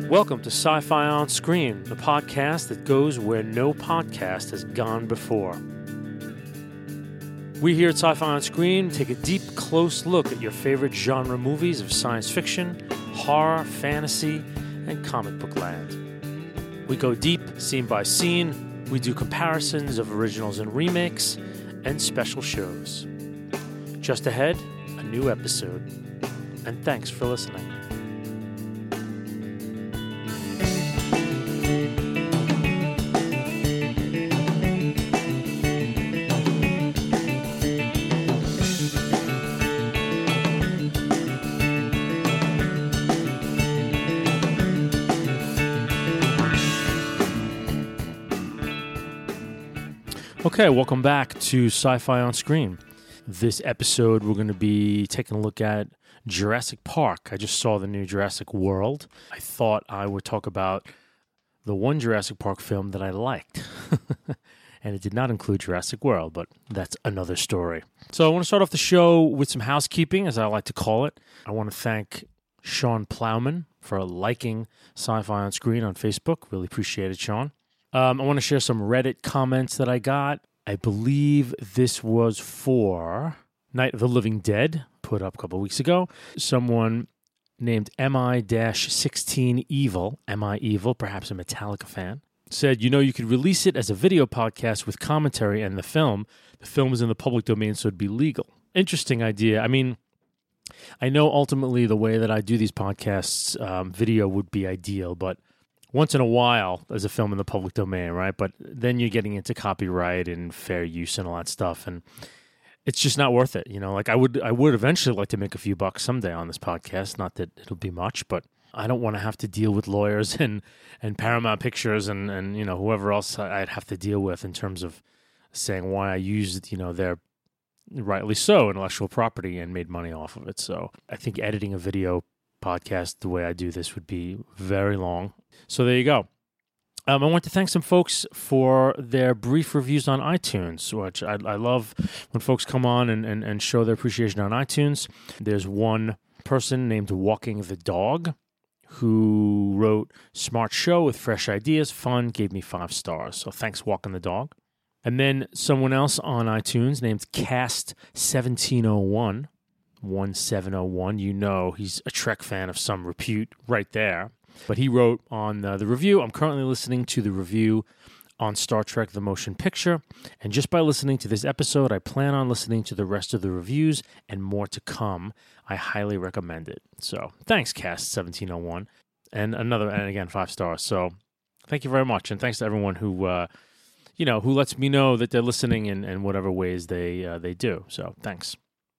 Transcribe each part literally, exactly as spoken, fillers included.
Welcome to Sci-Fi on Screen, the podcast that goes where no podcast has gone before. We here at Sci-Fi on Screen take a deep, close look at your favorite genre movies of science fiction, horror, fantasy, and comic book land. We go deep, scene by scene. We do comparisons of originals and remakes, and special shows. Just ahead, a new episode. And thanks for listening. Okay, welcome back to Sci-Fi on Screen. This episode, we're going to be taking a look at Jurassic Park. I just saw the new Jurassic World. I thought I would talk about the one Jurassic Park film that I liked. And it did not include Jurassic World, but that's another story. So I want to start off the show with some housekeeping, as I like to call it. I want to thank Sean Plowman for liking Sci-Fi on Screen on Facebook. Really appreciate it, Sean. Um, I want to share some Reddit comments that I got. I believe this was for Night of the Living Dead, put up a couple weeks ago. Someone named M I sixteen Evil, M I Evil, perhaps a Metallica fan, said, you know, you could release it as a video podcast with commentary and the film. The film is in the public domain, so it'd be legal. Interesting idea. I mean, I know ultimately the way that I do these podcasts, um, video would be ideal, but once in a while, there's a film in the public domain, right? But then you're getting into copyright and fair use and all that stuff, and it's just not worth it. You know, like I would, I would eventually like to make a few bucks someday on this podcast. Not that it'll be much, but I don't want to have to deal with lawyers and, and Paramount Pictures and, and you know whoever else I'd have to deal with in terms of saying why I used you know their rightly so intellectual property and made money off of it. So I think editing a video podcast the way I do this would be very long. So there you go. Um, I want to thank some folks for their brief reviews on iTunes, which I, I love when folks come on and, and, and show their appreciation on iTunes. There's one person named Walking the Dog who wrote, smart show with fresh ideas, fun, gave me five stars. So thanks, Walking the Dog. And then someone else on iTunes named Cast seventeen oh one, one seven oh one. You know he's a Trek fan of some repute right there. But he wrote on uh, the review, I'm currently listening to the review on Star Trek The Motion Picture, and just by listening to this episode, I plan on listening to the rest of the reviews and more to come. I highly recommend it. So thanks, Cast seventeen oh one. And another, and again, five stars. So thank you very much. And thanks to everyone who, uh, you know, who lets me know that they're listening in, in whatever ways they uh, they do. So thanks.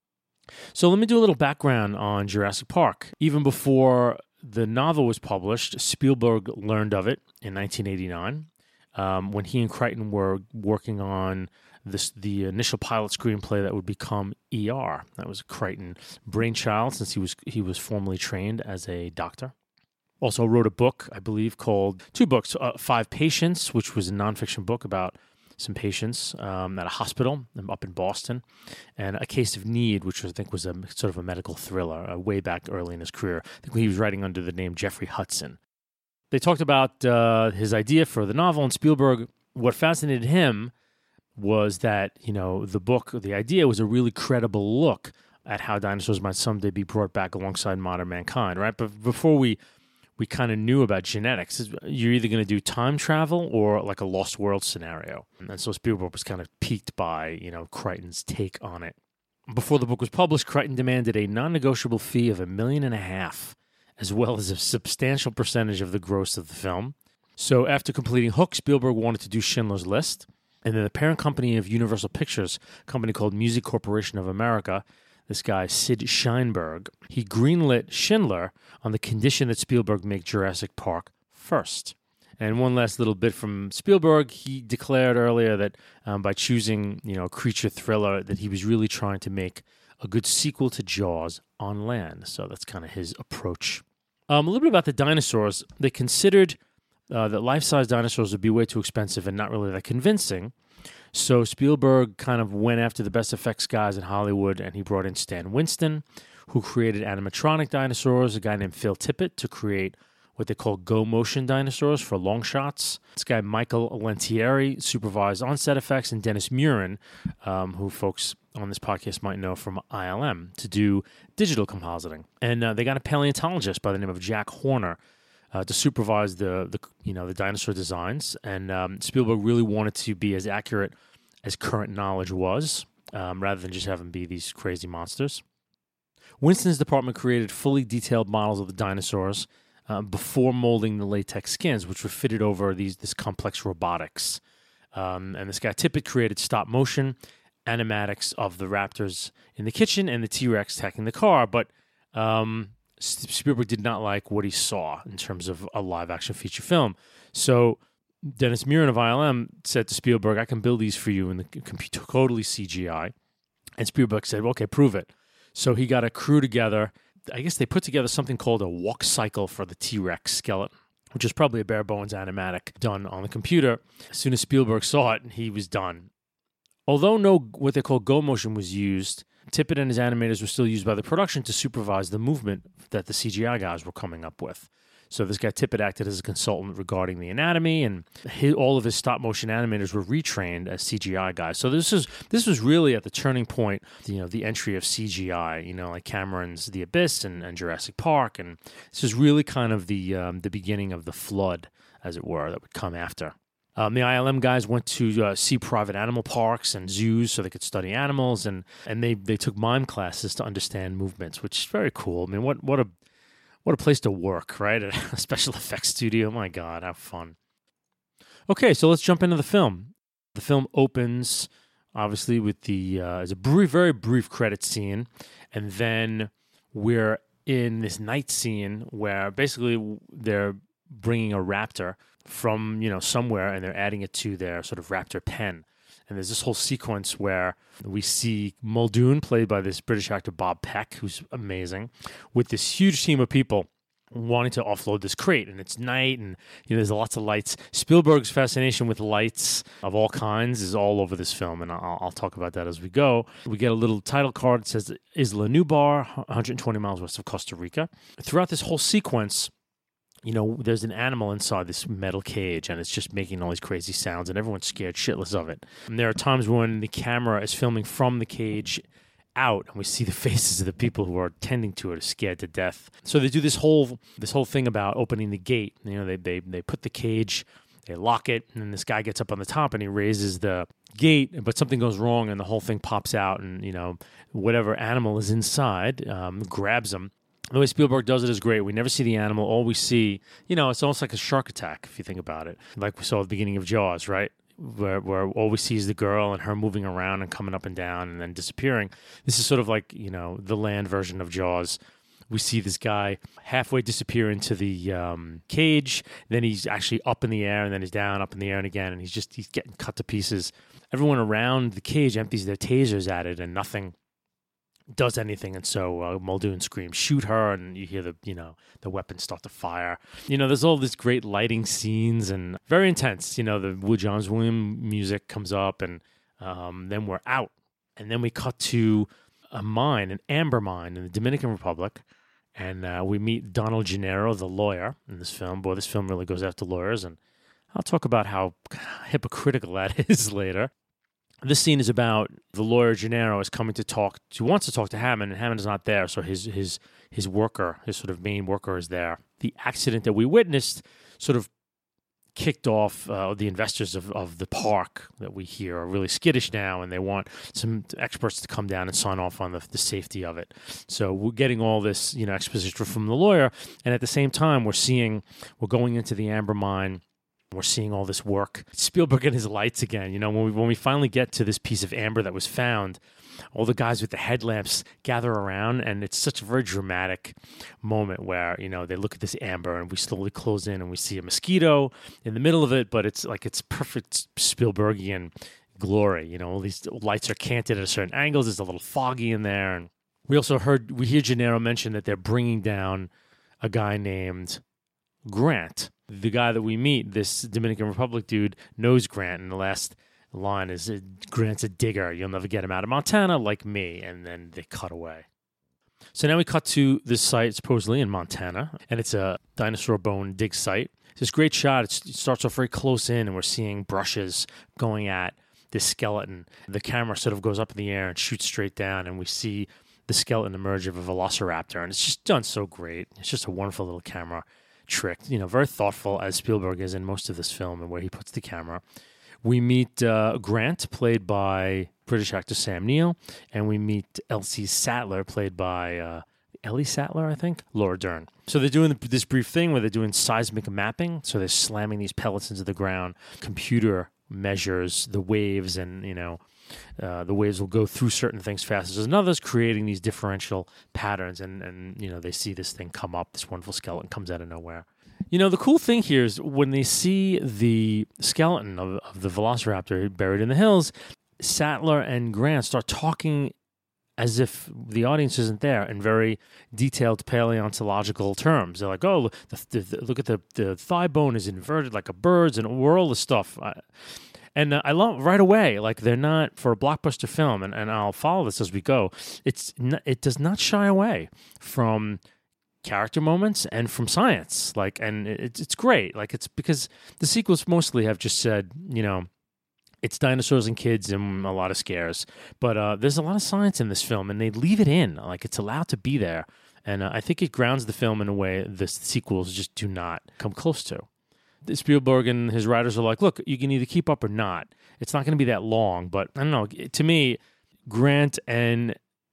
So let me do a little background on Jurassic Park. Even before the novel was published, Spielberg learned of it in nineteen eighty-nine um, when he and Crichton were working on this the initial pilot screenplay that would become E R. That was a Crichton brainchild since he was he was formerly trained as a doctor. Also wrote a book, I believe, called two books, uh, Five Patients, which was a nonfiction book about some patients um, at a hospital up in Boston, and A Case of Need, which I think was a sort of a medical thriller uh, way back early in his career. I think he was writing under the name Jeffrey Hudson. They talked about uh, his idea for the novel, and Spielberg, what fascinated him was that, you know, the book, the idea was a really credible look at how dinosaurs might someday be brought back alongside modern mankind, right? But before we we kind of knew about genetics, you're either going to do time travel or like a Lost World scenario. And so Spielberg was kind of piqued by, you know, Crichton's take on it. Before the book was published, Crichton demanded a non-negotiable fee of a million and a half, as well as a substantial percentage of the gross of the film. So after completing Hook, Spielberg wanted to do Schindler's List. And then the parent company of Universal Pictures, a company called Music Corporation of America, this guy, Sid Sheinberg, he greenlit Schindler on the condition that Spielberg make Jurassic Park first. And one last little bit from Spielberg, he declared earlier that um, by choosing, you know, a creature thriller, that he was really trying to make a good sequel to Jaws on land. So that's kind of his approach. Um, a little bit about the dinosaurs. They considered uh, that life-size dinosaurs would be way too expensive and not really that convincing. So Spielberg kind of went after the best effects guys in Hollywood, and he brought in Stan Winston, who created animatronic dinosaurs, a guy named Phil Tippett to create what they call go motion dinosaurs for long shots. This guy, Michael Lentieri, supervised on-set effects, and Dennis Murin, um, who folks on this podcast might know from I L M, to do digital compositing. And uh, they got a paleontologist by the name of Jack Horner uh, to supervise the, the you know the dinosaur designs. And um, Spielberg really wanted to be as accurate as current knowledge was, um, rather than just have them be these crazy monsters. Winston's department created fully detailed models of the dinosaurs uh, before molding the latex skins, which were fitted over these this complex robotics. Um, and this guy Tippett created stop motion animatics of the raptors in the kitchen and the T-Rex attacking the car, but um, Spielberg did not like what he saw in terms of a live-action feature film. So Dennis Murin of I L M said to Spielberg, I can build these for you in the computer, totally C G I. And Spielberg said, well, okay, prove it. So he got a crew together. I guess they put together something called a walk cycle for the T-Rex skeleton, which is probably a bare bones animatic done on the computer. As soon as Spielberg saw it, he was done. Although no what they call go motion was used, Tippett and his animators were still used by the production to supervise the movement that the C G I guys were coming up with. So this guy Tippett acted as a consultant regarding the anatomy, and his, all of his stop motion animators were retrained as C G I guys. So this is this was really at the turning point, you know, the entry of C G I. You know, like Cameron's The Abyss and, and Jurassic Park, and this is really kind of the um, the beginning of the flood, as it were, that would come after. Um, the I L M guys went to uh, see private animal parks and zoos so they could study animals, and, and they, they took mime classes to understand movements, which is very cool. I mean, what what a what a place to work, right? A special effects studio. My God, how fun. Okay, so let's jump into the film. The film opens, obviously, with the uh, it's a brief, very brief credit scene, and then we're in this night scene where basically they're bringing a raptor from, you know, somewhere, and they're adding it to their sort of raptor pen. And there's this whole sequence where we see Muldoon, played by this British actor Bob Peck, who's amazing, with this huge team of people wanting to offload this crate. And it's night, and you know there's lots of lights. Spielberg's fascination with lights of all kinds is all over this film, and I'll, I'll talk about that as we go. We get a little title card that says Isla Nublar, one hundred twenty miles west of Costa Rica. Throughout this whole sequence, you know, there's an animal inside this metal cage, and it's just making all these crazy sounds, and everyone's scared shitless of it. And there are times when the camera is filming from the cage out, and we see the faces of the people who are tending to it are scared to death. So they do this whole this whole thing about opening the gate. You know, they they they put the cage, they lock it, and then this guy gets up on the top and he raises the gate, but something goes wrong, and the whole thing pops out, and you know, whatever animal is inside um, grabs him. The way Spielberg does it is great. We never see the animal. All we see, you know, it's almost like a shark attack, if you think about it. Like we saw at the beginning of Jaws, right? Where, where all we see is the girl and her moving around and coming up and down and then disappearing. This is sort of like, you know, the land version of Jaws. We see this guy halfway disappear into the um, cage. Then he's actually up in the air, and then he's down, up in the air, and again. And he's just he's getting cut to pieces. Everyone around the cage empties their tasers at it, and nothing does anything. And so uh, Muldoon screams, shoot her, and you hear the, you know, the weapons start to fire. You know, there's all this great lighting scenes and very intense. You know, the Wood Johns Williams music comes up, and um, then we're out. And then we cut to a mine, an amber mine in the Dominican Republic, and uh, we meet Donald Gennaro, the lawyer in this film. Boy, this film really goes after lawyers, and I'll talk about how hypocritical that is later. This scene is about the lawyer Gennaro is coming to talk, he wants to talk to Hammond, and Hammond is not there, so his his his worker, his sort of main worker is there. The accident that we witnessed sort of kicked off uh, the investors of, of the park that we hear are really skittish now, and they want some experts to come down and sign off on the, the safety of it. So we're getting all this, you know, exposition from the lawyer, and at the same time we're seeing, we're going into the amber mine. We're seeing all this work. Spielberg and his lights again. You know, when we when we finally get to this piece of amber that was found, all the guys with the headlamps gather around, and it's such a very dramatic moment where, you know, they look at this amber, and we slowly close in, and we see a mosquito in the middle of it, but it's like it's perfect Spielbergian glory. You know, all these lights are canted at certain angles. There's a little foggy in there, and we also heard we hear Gennaro mention that they're bringing down a guy named Grant. The guy that we meet, this Dominican Republic dude, knows Grant, and the last line is, Grant's a digger. You'll never get him out of Montana like me. And then they cut away. So now we cut to this site, supposedly in Montana, and it's a dinosaur bone dig site. It's this great shot. It's, it starts off very close in, and we're seeing brushes going at this skeleton. The camera sort of goes up in the air and shoots straight down, and we see the skeleton emerge of a velociraptor, and it's just done so great. It's just a wonderful little camera trick. You know, very thoughtful, as Spielberg is in most of this film and where he puts the camera. We meet uh, Grant, played by British actor Sam Neill, and we meet Elsie Sattler, played by uh, Ellie Sattler, I think, Laura Dern. So they're doing this brief thing where they're doing seismic mapping. So they're slamming these pellets into the ground. Computer measures the waves, and you know, uh, the waves will go through certain things faster than others, creating these differential patterns. And and you know, they see this thing come up. This wonderful skeleton comes out of nowhere. You know, the cool thing here is when they see the skeleton of, of the velociraptor buried in the hills, Sattler and Grant start talking as if the audience isn't there in very detailed paleontological terms. They're like, oh, the, the, the, look at the, the thigh bone is inverted like a bird's, and we're all this stuff. I, and uh, I love right away, like they're not, for a blockbuster film, and, and I'll follow this as we go, it's not, it does not shy away from character moments and from science, like, and it's it's great. Like, it's because the sequels mostly have just said, you know, it's dinosaurs and kids and a lot of scares, but uh, there's a lot of science in this film, and they leave it in, like it's allowed to be there, and uh, I think it grounds the film in a way the sequels just do not come close to. Spielberg and his writers are like, look, you can either keep up or not. It's not going to be that long, but I don't know. To me, Grant and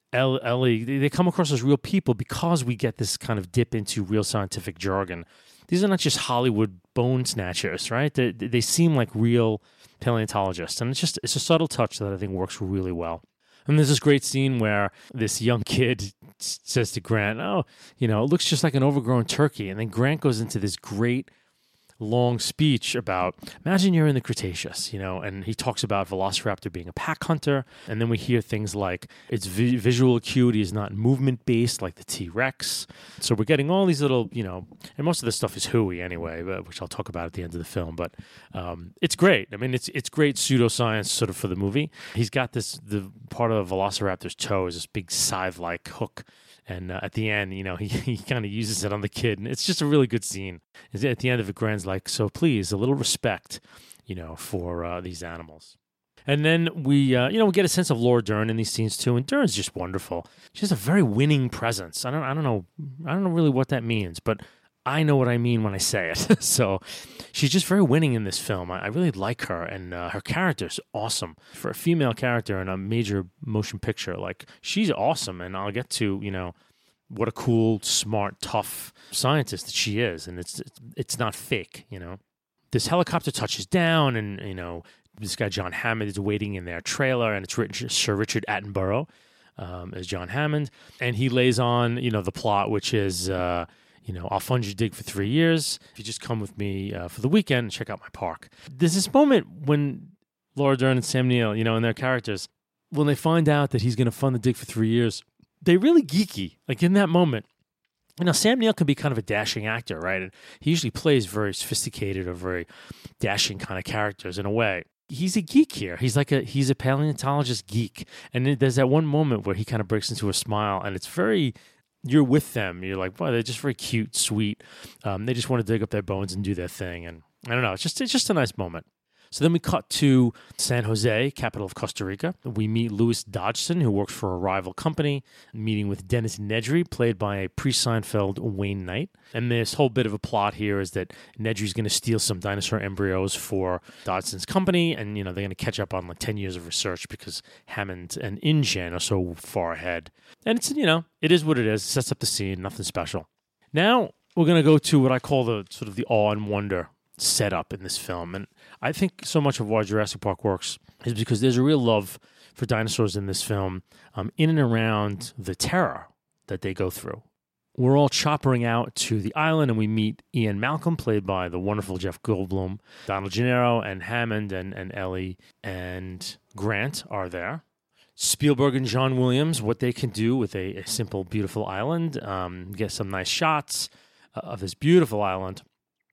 Ellie, they come across as real people because we get this kind of dip into real scientific jargon. These are not just Hollywood bone snatchers, right? They, they seem like real paleontologists, and it's just it's a subtle touch that I think works really well. And there's this great scene where this young kid says to Grant, oh, you know, it looks just like an overgrown turkey. And then Grant goes into this great long speech about, imagine you're in the Cretaceous, you know, and he talks about Velociraptor being a pack hunter, and then we hear things like its vi- visual acuity is not movement-based like the T-Rex. So we're getting all these little, you know, and most of this stuff is hooey anyway, which I'll talk about at the end of the film, but um, it's great. I mean, it's it's great pseudoscience sort of for the movie. He's got this, the part of a Velociraptor's toe is this big scythe-like hook. And uh, at the end, you know, he, he kind of uses it on the kid. And it's just a really good scene. At the end of it, Grant's like, so please, a little respect, you know, for uh, these animals. And then we, uh, you know, we get a sense of Laura Dern in these scenes too. And Dern's just wonderful. She has a very winning presence. I don't, I don't know, I don't know really what that means, but I know what I mean when I say it. So she's just very winning in this film. I, I really like her, and uh, her character is awesome. For a female character in a major motion picture, like, she's awesome, and I'll get to, you know, what a cool, smart, tough scientist that she is, and it's it's not fake, you know. This helicopter touches down, and, you know, this guy John Hammond is waiting in their trailer, and it's Richard, Sir Richard Attenborough um, as John Hammond, and he lays on, you know, the plot, which is... Uh, You know, I'll fund your dig for three years if you just come with me uh, for the weekend and check out my park. There's this moment when Laura Dern and Sam Neill, you know, and their characters, when they find out that he's going to fund the dig for three years, they're really geeky. Like, in that moment, you know, Sam Neill can be kind of a dashing actor, right? And he usually plays very sophisticated or very dashing kind of characters in a way. He's a geek here. He's like a he's a paleontologist geek. And there's that one moment where he kind of breaks into a smile, and it's very... You're with them. You're like, boy, they're just very cute, sweet. Um, they just want to dig up their bones and do their thing. And I don't know, it's just it's just a nice moment. So then we cut to San Jose, capital of Costa Rica. We meet Louis Dodgson, who works for a rival company, meeting with Dennis Nedry, played by a pre-Seinfeld Wayne Knight. And this whole bit of a plot here is that Nedry's going to steal some dinosaur embryos for Dodgson's company, and, you know, they're going to catch up on like ten years of research because Hammond and InGen are so far ahead. And it's, you know, it is what it is. It sets up the scene, nothing special. Now we're going to go to what I call the sort of the awe and wonder setup in this film. And I think so much of why Jurassic Park works is because there's a real love for dinosaurs in this film, um, in and around the terror that they go through. We're all choppering out to the island, and we meet Ian Malcolm, played by the wonderful Jeff Goldblum. Donald Gennaro and Hammond and, and Ellie and Grant are there. Spielberg and John Williams, what they can do with a, a simple, beautiful island, um, get some nice shots uh, of this beautiful island.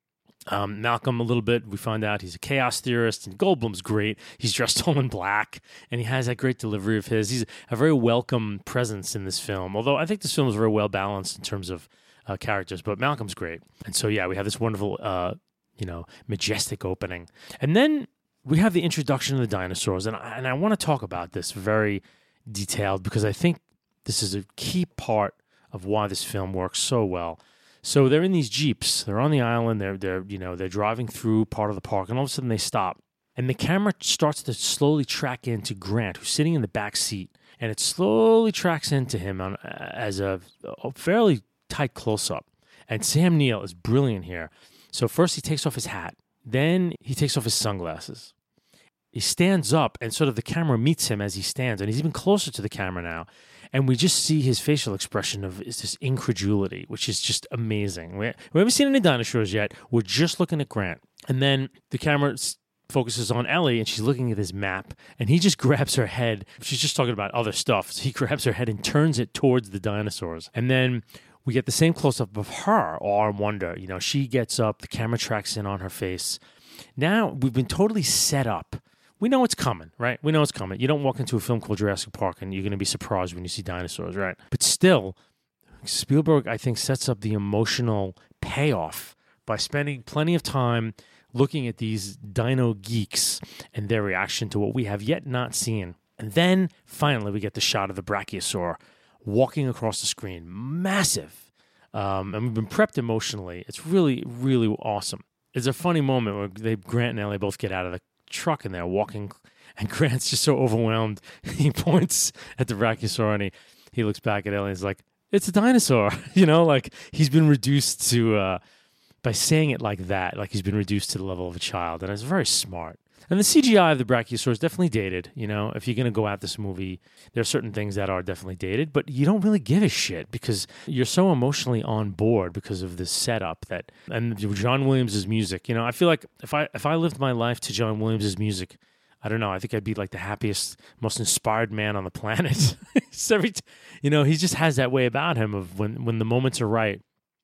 Um, Malcolm, a little bit, we find out he's a chaos theorist, and Goldblum's great. He's dressed all in black, and he has that great delivery of his. He's a very welcome presence in this film, although I think this film is very well balanced in terms of uh, characters, but Malcolm's great. And so, yeah, we have this wonderful, uh, you know, majestic opening. And then we have the introduction of the dinosaurs, and I, and I want to talk about this very detailed because I think this is a key part of why this film works so well. So they're in these Jeeps. They're on the island. They're they're you know they're driving through part of the park, and all of a sudden they stop, and the camera starts to slowly track into Grant, who's sitting in the back seat, and it slowly tracks into him on as a, a fairly tight close up. And Sam Neill is brilliant here. So first he takes off his hat, then he takes off his sunglasses. He stands up, and sort of the camera meets him as he stands, and he's even closer to the camera now. And we just see his facial expression of is this incredulity, which is just amazing. We, we haven't seen any dinosaurs yet. We're just looking at Grant. And then the camera focuses on Ellie, and she's looking at his map, and he just grabs her head. She's just talking about other stuff. So he grabs her head and turns it towards the dinosaurs. And then we get the same close-up of her, all in wonder. You know, she gets up, the camera tracks in on her face. Now we've been totally set up. We know it's coming, right? We know it's coming. You don't walk into a film called Jurassic Park and you're going to be surprised when you see dinosaurs, right? But still, Spielberg, I think, sets up the emotional payoff by spending plenty of time looking at these dino geeks and their reaction to what we have yet not seen. And then, finally, we get the shot of the Brachiosaur walking across the screen. Massive. Um, and we've been prepped emotionally. It's really, really awesome. It's a funny moment where they, Grant and Ellie both get out of the truck and they're walking, and Grant's just so overwhelmed. He points at the Brachiosaur and he, he looks back at Ellie and is like, it's a dinosaur. You know, like he's been reduced to, uh, by saying it like that, like he's been reduced to the level of a child. And it's very smart. And the C G I of the Brachiosaur is definitely dated. You know, if you're going to go at this movie, there are certain things that are definitely dated, but you don't really give a shit because you're so emotionally on board because of this setup that, and John Williams' music. You know, I feel like if I if I lived my life to John Williams' music, I don't know, I think I'd be like the happiest, most inspired man on the planet. Every, you know, he just has that way about him of when when the moments are right,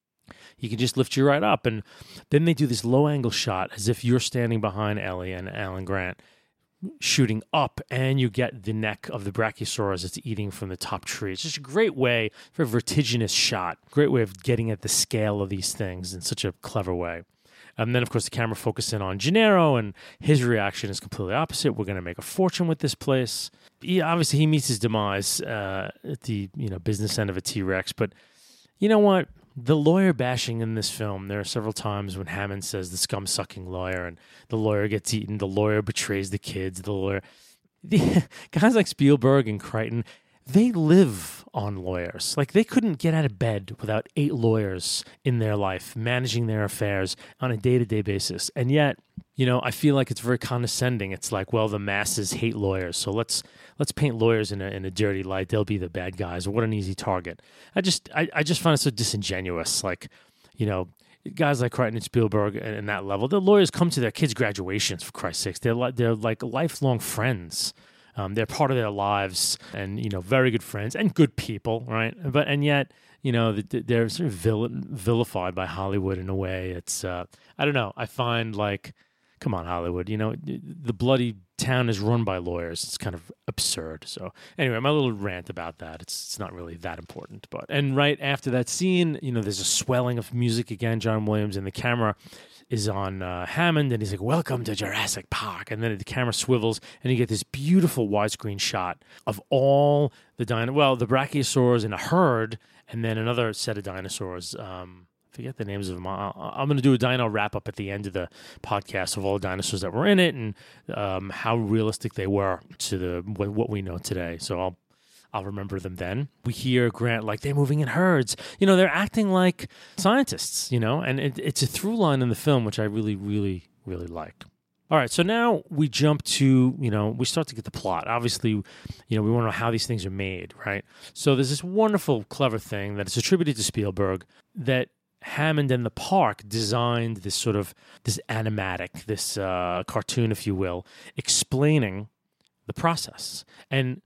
he can just lift you right up. And then they do this low-angle shot as if you're standing behind Ellie and Alan Grant shooting up, and you get the neck of the Brachiosaur as it's eating from the top tree. It's just a great way, very vertiginous shot, great way of getting at the scale of these things in such a clever way. And then, of course, the camera focuses in on Gennaro, and his reaction is completely opposite. We're going to make a fortune with this place. He, obviously, he meets his demise uh, at the you know business end of a T-Rex, but you know what? The lawyer bashing in this film, there are several times when Hammond says the scum-sucking lawyer, and the lawyer gets eaten, the lawyer betrays the kids, the lawyer... The, guys like Spielberg and Crichton, they live on lawyers. Like, they couldn't get out of bed without eight lawyers in their life, managing their affairs on a day-to-day basis. And yet, you know, I feel like it's very condescending. It's like, well, the masses hate lawyers, so let's let's paint lawyers in a in a dirty light. They'll be the bad guys. What an easy target. I just I, I just find it so disingenuous. Like, you know, guys like Crichton and Spielberg and, and that level, the lawyers come to their kids' graduations, for Christ's sakes. They're like they're like lifelong friends. Um, they're part of their lives, and you know, very good friends and good people, right? But and yet, you know, they're sort of vil- vilified by Hollywood in a way. It's uh, I don't know. I find like, come on, Hollywood. You know, the bloody town is run by lawyers. It's kind of absurd. So anyway, my little rant about that. It's it's not really that important. But and right after that scene, you know, there's a swelling of music again. John Williams, and the camera is on uh, Hammond, and he's like, welcome to Jurassic Park. And then the camera swivels, and you get this beautiful widescreen shot of all the dino, well, the brachiosaurs in a herd, and then another set of dinosaurs. Um, I forget the names of them. I, I'm going to do a dino wrap-up at the end of the podcast of all the dinosaurs that were in it and um, how realistic they were to the what we know today. So I'll I'll remember them then. We hear Grant like, they're moving in herds. You know, they're acting like scientists, you know, and it, it's a through line in the film, which I really, really, really like. All right, so now we jump to, you know, we start to get the plot. Obviously, you know, we want to know how these things are made, right? So there's this wonderful, clever thing that is attributed to Spielberg that Hammond and the park designed this sort of, this animatic, this uh, cartoon, if you will, explaining the process. And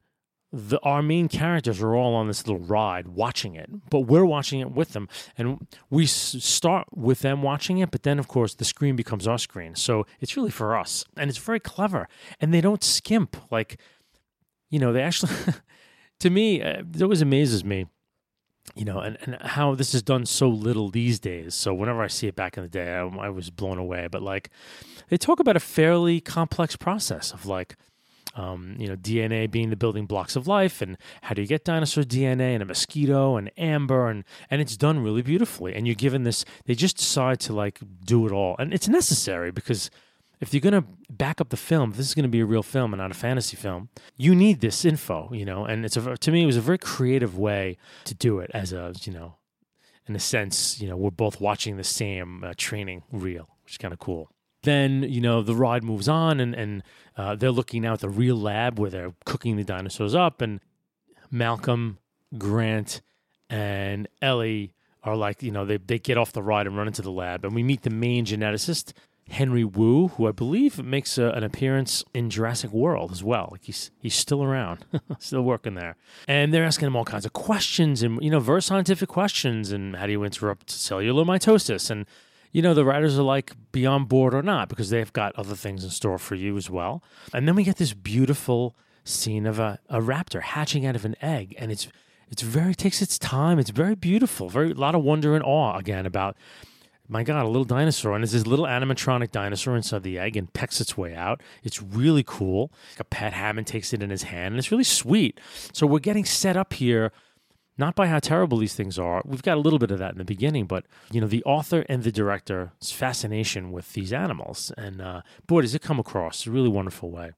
the our main characters are all on this little ride watching it, but we're watching it with them. And we s- start with them watching it, but then, of course, the screen becomes our screen. So it's really for us. And it's very clever. And they don't skimp. Like, you know, they actually, to me, uh, it always amazes me, you know, and, and how this is done so little these days. So whenever I see it back in the day, I, I was blown away. But, like, they talk about a fairly complex process of, like, Um, you know, D N A being the building blocks of life, and how do you get dinosaur D N A and a mosquito and amber, and and it's done really beautifully. And you're given this, they just decide to like do it all, and it's necessary because if you're gonna back up the film, if this is gonna be a real film and not a fantasy film, you need this info, you know. And it's a, to me, it was a very creative way to do it. As a, you know, in a sense, you know, we're both watching the same uh, training reel, which is kind of cool. Then, you know, the ride moves on, and, and uh, they're looking now at the real lab where they're cooking the dinosaurs up, and Malcolm, Grant, and Ellie are like, you know, they, they get off the ride and run into the lab, and we meet the main geneticist, Henry Wu, who I believe makes a, an appearance in Jurassic World as well. Like he's he's still around, still working there. And they're asking him all kinds of questions, and, you know, very scientific questions, and how do you interrupt cellular mitosis, and you know, the writers are like, be on board or not, because they've got other things in store for you as well. And then we get this beautiful scene of a, a raptor hatching out of an egg. And it's it's very, takes its time. It's very beautiful. Very, a lot of wonder and awe, again, about, my God, a little dinosaur. And there's this little animatronic dinosaur inside the egg and pecks its way out. It's really cool. Like a pet Hammond takes it in his hand, and it's really sweet. So we're getting set up here, not by how terrible these things are. We've got a little bit of that in the beginning, but, you know, the author and the director's fascination with these animals. And, uh, boy, does it come across in a really wonderful way.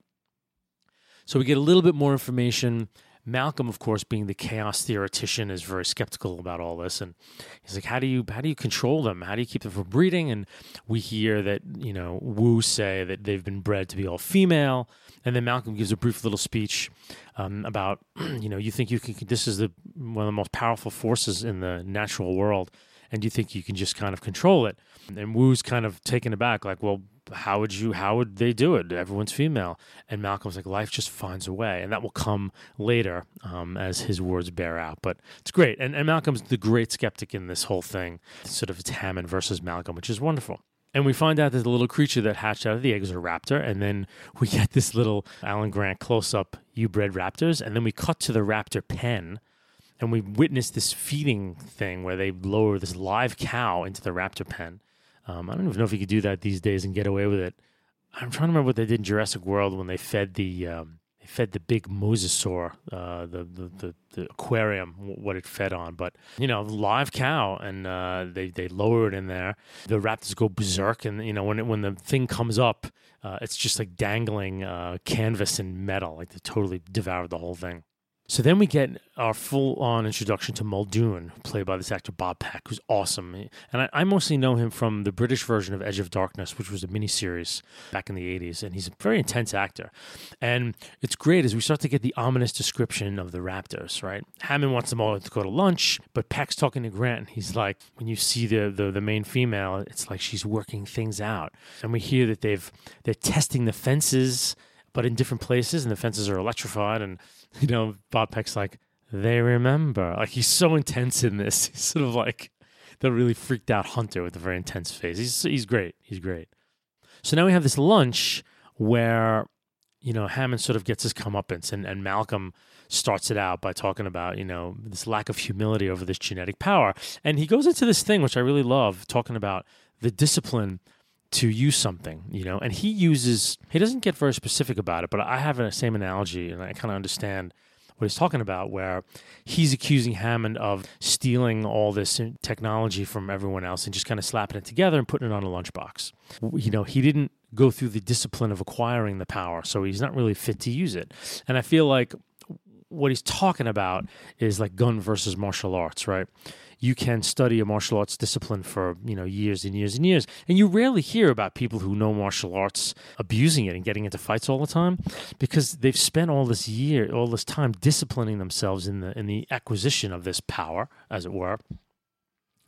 So we get a little bit more information. Malcolm, of course, being the chaos theoretician, is very skeptical about all this. And he's like, how do you how do you control them? How do you keep them from breeding? And we hear that, you know, Wu say that they've been bred to be all female. And then Malcolm gives a brief little speech um, about, you know, you think you can, this is the one of the most powerful forces in the natural world, and you think you can just kind of control it. And Wu's kind of taken aback, like, well, how would you, how would they do it? Everyone's female. And Malcolm's like, life just finds a way. And that will come later um, as his words bear out. But it's great. And, and Malcolm's the great skeptic in this whole thing. Sort of it's Hammond versus Malcolm, which is wonderful. And we find out that the little creature that hatched out of the egg is a raptor. And then we get this little Alan Grant close-up, you bred raptors. And then we cut to the raptor pen, and we witness this feeding thing where they lower this live cow into the raptor pen. Um, I don't even know if you could do that these days and get away with it. I'm trying to remember what they did in Jurassic World when they fed the um, they fed the big mosasaur, uh, the, the the the aquarium, what it fed on. But, you know, live cow, and uh, they they lower it in there. The raptors go berserk, and, you know, when it, when the thing comes up, uh, it's just like dangling uh, canvas and metal, like they totally devoured the whole thing. So then we get our full-on introduction to Muldoon, played by this actor Bob Peck, who's awesome. And I, I mostly know him from the British version of Edge of Darkness, which was a miniseries back in the eighties. And he's a very intense actor. And it's great as we start to get the ominous description of the raptors, right? Hammond wants them all to go to lunch, but Peck's talking to Grant, and he's like, when you see the, the, the main female, it's like she's working things out. And we hear that they've they're testing the fences, but in different places, and the fences are electrified. And, you know, Bob Peck's like, they remember. Like, he's so intense in this. He's sort of like the really freaked out hunter with a very intense face. He's he's great. He's great. So now we have this lunch where, you know, Hammond sort of gets his comeuppance, and, and Malcolm starts it out by talking about, you know, this lack of humility over this genetic power. And he goes into this thing, which I really love, talking about the discipline to use something, you know, and he uses, he doesn't get very specific about it, but I have the same analogy, and I kind of understand what he's talking about, where he's accusing Hammond of stealing all this technology from everyone else and just kind of slapping it together and putting it on a lunchbox. You know, he didn't go through the discipline of acquiring the power, so he's not really fit to use it. And I feel like what he's talking about is like gun versus martial arts, right? You can study a martial arts discipline for, you know, years and years and years, and you rarely hear about people who know martial arts abusing it and getting into fights all the time, because they've spent all this year, all this time disciplining themselves in the in the acquisition of this power, as it were.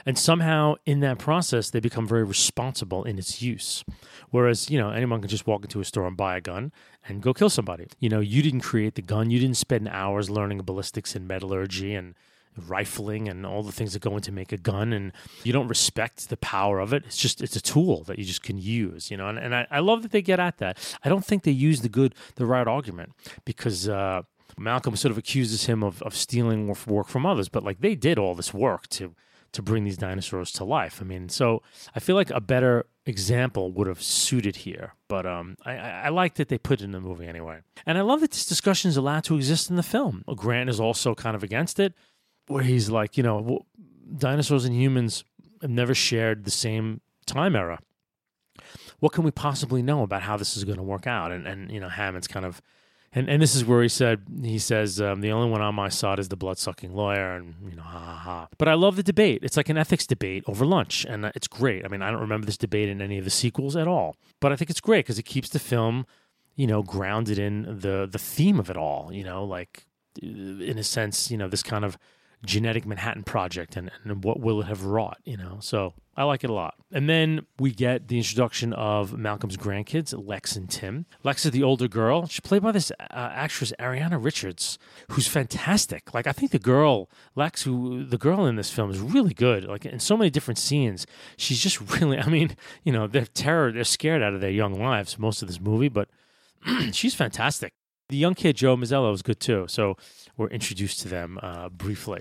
And somehow in that process, they become very responsible in its use. Whereas, you know, anyone can just walk into a store and buy a gun and go kill somebody. You know, you didn't create the gun. You didn't spend hours learning ballistics and metallurgy and rifling and all the things that go into make a gun, and you don't respect the power of it. It's just, it's a tool that you just can use, you know, and, and I, I love that they get at that. I don't think they use the good, the right argument, because uh, Malcolm sort of accuses him of, of stealing work from others, but like they did all this work to to bring these dinosaurs to life. I mean, so I feel like a better example would have suited here, but um, I, I like that they put it in the movie anyway. And I love that this discussion is allowed to exist in the film. Grant is also kind of against it, where he's like, you know, dinosaurs and humans have never shared the same time era. What can we possibly know about how this is going to work out? And, and you know, Hammond's kind of, and, and this is where he said, he says, um, the only one on my side is the blood-sucking lawyer, and, you know, ha, ha, ha. But I love the debate. It's like an ethics debate over lunch, and it's great. I mean, I don't remember this debate in any of the sequels at all, but I think it's great because it keeps the film, you know, grounded in the the theme of it all, you know, like, in a sense, you know, this kind of genetic Manhattan Project and, and what will it have wrought, you know? So I like it a lot. And then we get the introduction of Malcolm's grandkids, Lex and Tim. Lex is the older girl. She's played by this uh, actress, Ariana Richards, who's fantastic. Like, I think the girl, Lex, who the girl in this film is really good. Like, in so many different scenes, she's just really, I mean, you know, they're terror, they're scared out of their young lives, most of this movie, but she's fantastic. The young kid, Joe Mazzello, is good too. So we're introduced to them uh, briefly.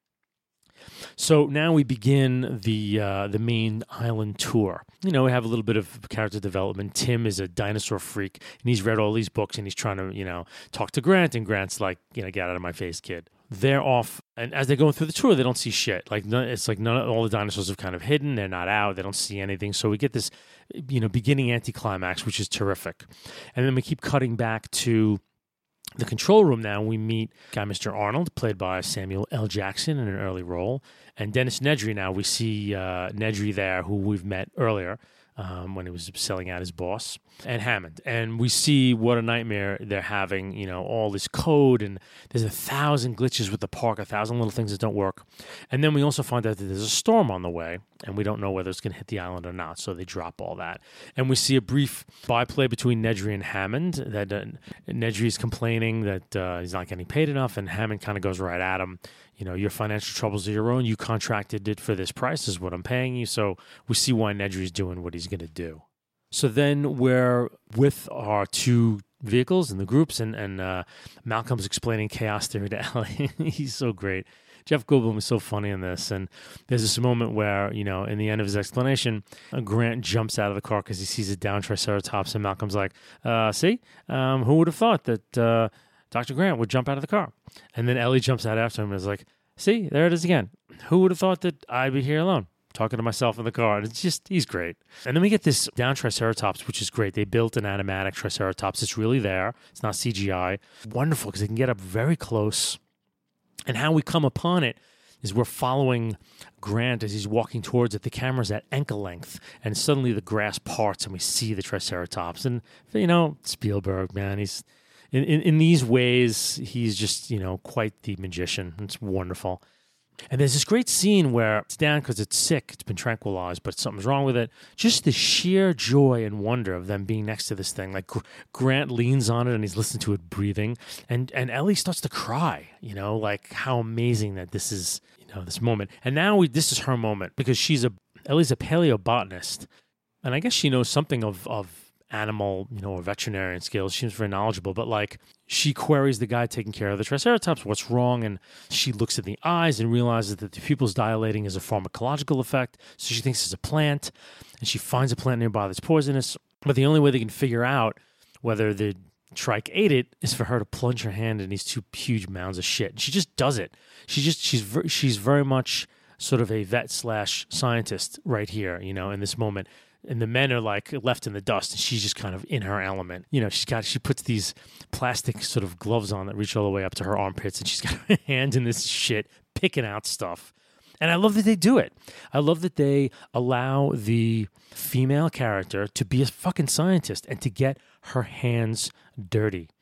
So now we begin the uh, the main island tour. You know, we have a little bit of character development. Tim is a dinosaur freak, and he's read all these books, and he's trying to, you know, talk to Grant, and Grant's like, you know, get out of my face, kid. They're off, and as they're going through the tour, they don't see shit. Like, none, it's like none of all the dinosaurs have kind of hidden. They're not out. They don't see anything. So we get this, you know, beginning anticlimax, which is terrific. And then we keep cutting back to the control room now. We meet guy Mister Arnold, played by Samuel L. Jackson in an early role, and Dennis Nedry. Now we see uh, Nedry there, who we've met earlier um, when he was selling out his boss, and Hammond. And we see what a nightmare they're having, you know, all this code, and there's a thousand glitches with the park, a thousand little things that don't work. And then we also find out that there's a storm on the way, and we don't know whether it's going to hit the island or not, so they drop all that. And we see a brief byplay between Nedry and Hammond, that uh, Nedry is complaining that uh, he's not getting paid enough, and Hammond kind of goes right at him. You know, your financial troubles are your own. You contracted it for this price, is what I'm paying you. So we see why Nedry's doing what he's going to do. So then we're with our two vehicles and the groups, and, and uh, Malcolm's explaining chaos theory to Ellie. He's so great. Jeff Goldblum is so funny in this. And there's this moment where, you know, in the end of his explanation, Grant jumps out of the car because he sees a downed Triceratops, and Malcolm's like, uh, see, um, who would have thought that uh, Doctor Grant would jump out of the car? And then Ellie jumps out after him and is like, see, there it is again. Who would have thought that I'd be here alone, talking to myself in the car? And it's just, he's great. And then we get this down Triceratops, which is great. They built an animatic Triceratops. It's really there. It's not C G I. Wonderful, because they can get up very close. And how we come upon it is we're following Grant as he's walking towards it. The camera's at ankle length, and suddenly the grass parts, and we see the Triceratops. And, you know, Spielberg, man, he's in, in, in these ways, he's just, you know, quite the magician. It's wonderful. And there's this great scene where it's down because it's sick. It's been tranquilized, but something's wrong with it. Just the sheer joy and wonder of them being next to this thing. Like, Gr- Grant leans on it and he's listening to it breathing. And, and Ellie starts to cry, you know, like how amazing that this is, you know, this moment. And now we, this is her moment, because she's a, Ellie's a paleobotanist. And I guess she knows something of, of animal, you know, or veterinarian skills. She seems very knowledgeable, but like, she queries the guy taking care of the Triceratops, what's wrong, and she looks at the eyes and realizes that the pupil's dilating is a pharmacological effect, so she thinks it's a plant, and she finds a plant nearby that's poisonous, but the only way they can figure out whether the trike ate it is for her to plunge her hand in these two huge mounds of shit, and she just does it. She just, she's, ver- she's very much sort of a vet slash scientist right here, you know, in this moment. And the men are like left in the dust, and she's just kind of in her element. You know, she's got, she puts these plastic sort of gloves on that reach all the way up to her armpits, and she's got her hand in this shit, picking out stuff. And I love that they do it. I love that they allow the female character to be a fucking scientist and to get her hands dirty.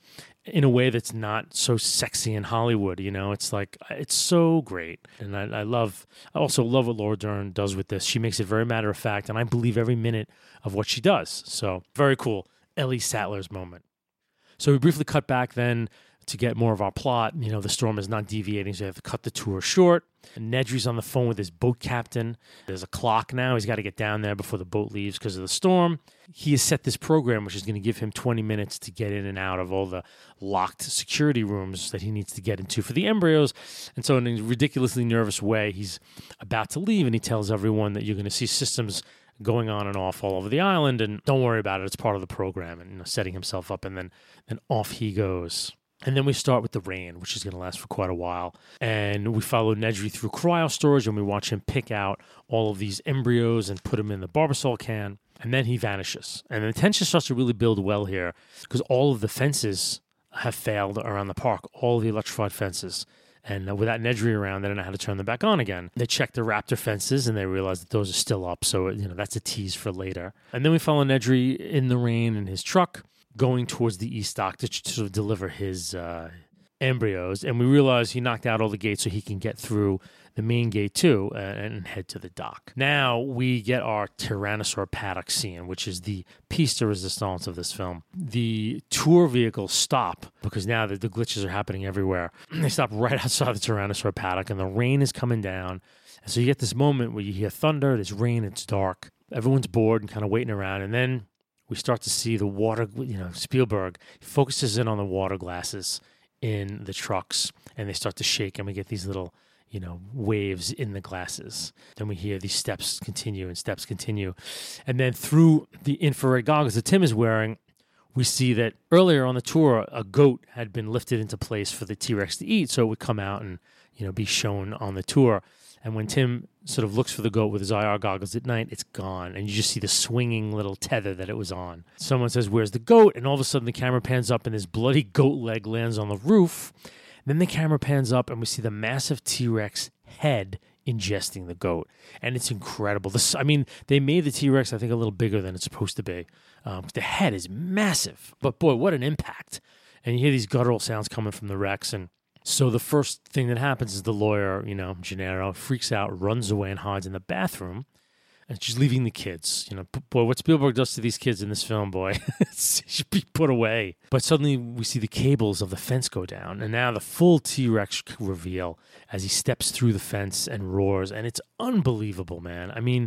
in a way that's not so sexy in Hollywood. You know, it's like, it's so great. And I, I love, I also love what Laura Dern does with this. She makes it very matter of fact, and I believe every minute of what she does. So very cool. Ellie Sattler's moment. So we briefly cut back then to get more of our plot. You know, the storm is not deviating, so they have to cut the tour short. And Nedry's on the phone with his boat captain. There's a clock now. He's got to get down there before the boat leaves because of the storm. He has set this program, which is going to give him twenty minutes to get in and out of all the locked security rooms that he needs to get into for the embryos. And so in a ridiculously nervous way, he's about to leave, and he tells everyone that you're going to see systems going on and off all over the island, and don't worry about it. It's part of the program, and you know, setting himself up, and then, then off he goes. And then we start with the rain, which is going to last for quite a while. And we follow Nedry through cryo storage, and we watch him pick out all of these embryos and put them in the Barbasol can. And then he vanishes. And the tension starts to really build well here because all of the fences have failed around the park, all of the electrified fences. And uh, without Nedry around, they don't know how to turn them back on again. They check the Raptor fences, and they realize that those are still up. So, you know, that's a tease for later. And then we follow Nedry in the rain in his truck, going towards the East Dock to sort of deliver his uh, embryos. And we realize he knocked out all the gates so he can get through the main gate too uh, and head to the dock. Now we get our Tyrannosaur paddock scene, which is the piece de resistance of this film. The tour vehicles stop because now the, the glitches are happening everywhere. They stop right outside the Tyrannosaur paddock, and the rain is coming down. And so you get this moment where you hear thunder, there's rain, it's dark. Everyone's bored and kind of waiting around. And then we start to see the water, you know, Spielberg focuses in on the water glasses in the trucks, and they start to shake, and we get these little, you know, waves in the glasses. Then we hear these steps continue and steps continue. And then through the infrared goggles that Tim is wearing, we see that earlier on the tour, a goat had been lifted into place for the T-Rex to eat, so it would come out and, you know, be shown on the tour. And when Tim sort of looks for the goat with his I R goggles at night, it's gone. And you just see the swinging little tether that it was on. Someone says, "Where's the goat?" And all of a sudden the camera pans up and this bloody goat leg lands on the roof. Then the camera pans up and we see the massive T-Rex head ingesting the goat. And it's incredible. This, I mean, they made the T-Rex, I think, a little bigger than it's supposed to be. Um, the head is massive. But boy, what an impact. And you hear these guttural sounds coming from the Rex, and so the first thing that happens is the lawyer, you know, Gennaro, freaks out, runs away, and hides in the bathroom, and she's leaving the kids. You know, boy, what Spielberg does to these kids in this film, boy, should be put away. But suddenly we see the cables of the fence go down, and now the full T-Rex reveal as he steps through the fence and roars, and it's unbelievable, man. I mean,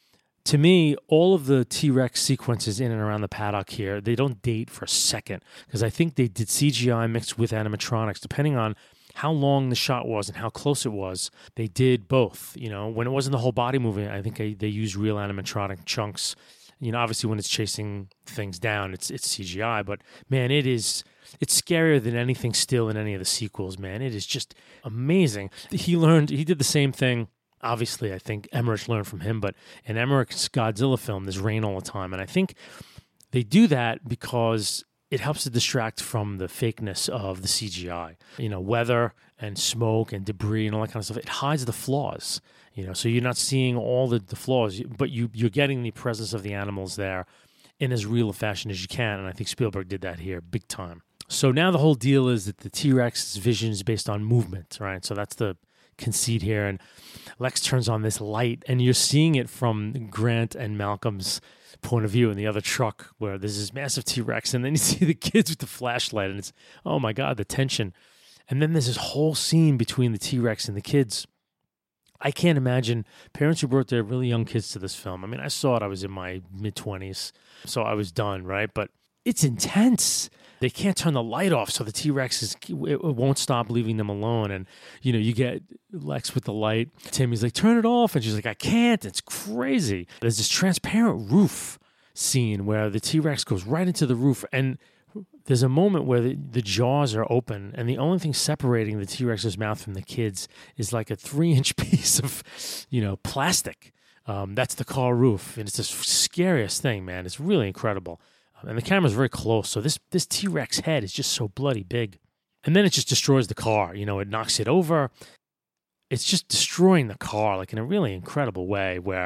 to me, all of the T-Rex sequences in and around the paddock here, they don't date for a second, because I think they did C G I mixed with animatronics. Depending on how long the shot was and how close it was, they did both. You know, when it wasn't the whole body moving, I think they, they used real animatronic chunks. You know, obviously when it's chasing things down, it's it's C G I, but man, it is... It's scarier than anything still in any of the sequels, man. It is just amazing. He learned, he did the same thing. Obviously, I think Emmerich learned from him, but in Emmerich's Godzilla film, there's rain all the time. And I think they do that because it helps to distract from the fakeness of the C G I. You know, weather and smoke and debris and all that kind of stuff. It hides the flaws, you know, so you're not seeing all the, the flaws, but you, you're getting the presence of the animals there in as real a fashion as you can. And I think Spielberg did that here big time. So now the whole deal is that the T-Rex's vision is based on movement, right? So that's the conceit here, and Lex turns on this light, and you're seeing it from Grant and Malcolm's point of view in the other truck where there's this massive T-Rex, and then you see the kids with the flashlight, and it's, oh my God, the tension. And then there's this whole scene between the T-Rex and the kids. I can't imagine parents who brought their really young kids to this film. I mean, I saw it, I was in my mid-twenties, so I was done, right? But it's intense. They can't turn the light off, so the T-Rex is, it won't stop leaving them alone. And, you know, you get Lex with the light. Timmy's like, turn it off. And she's like, I can't. It's crazy. There's this transparent roof scene where the T-Rex goes right into the roof. And there's a moment where the, the jaws are open, and the only thing separating the T-Rex's mouth from the kids is like a three-inch piece of, you know, plastic. Um, that's the car roof. And it's the scariest thing, man. It's really incredible. And the camera's very close, so this this T-Rex head is just so bloody big. And then it just destroys the car. You know, it knocks it over. It's just destroying the car, like in a really incredible way where,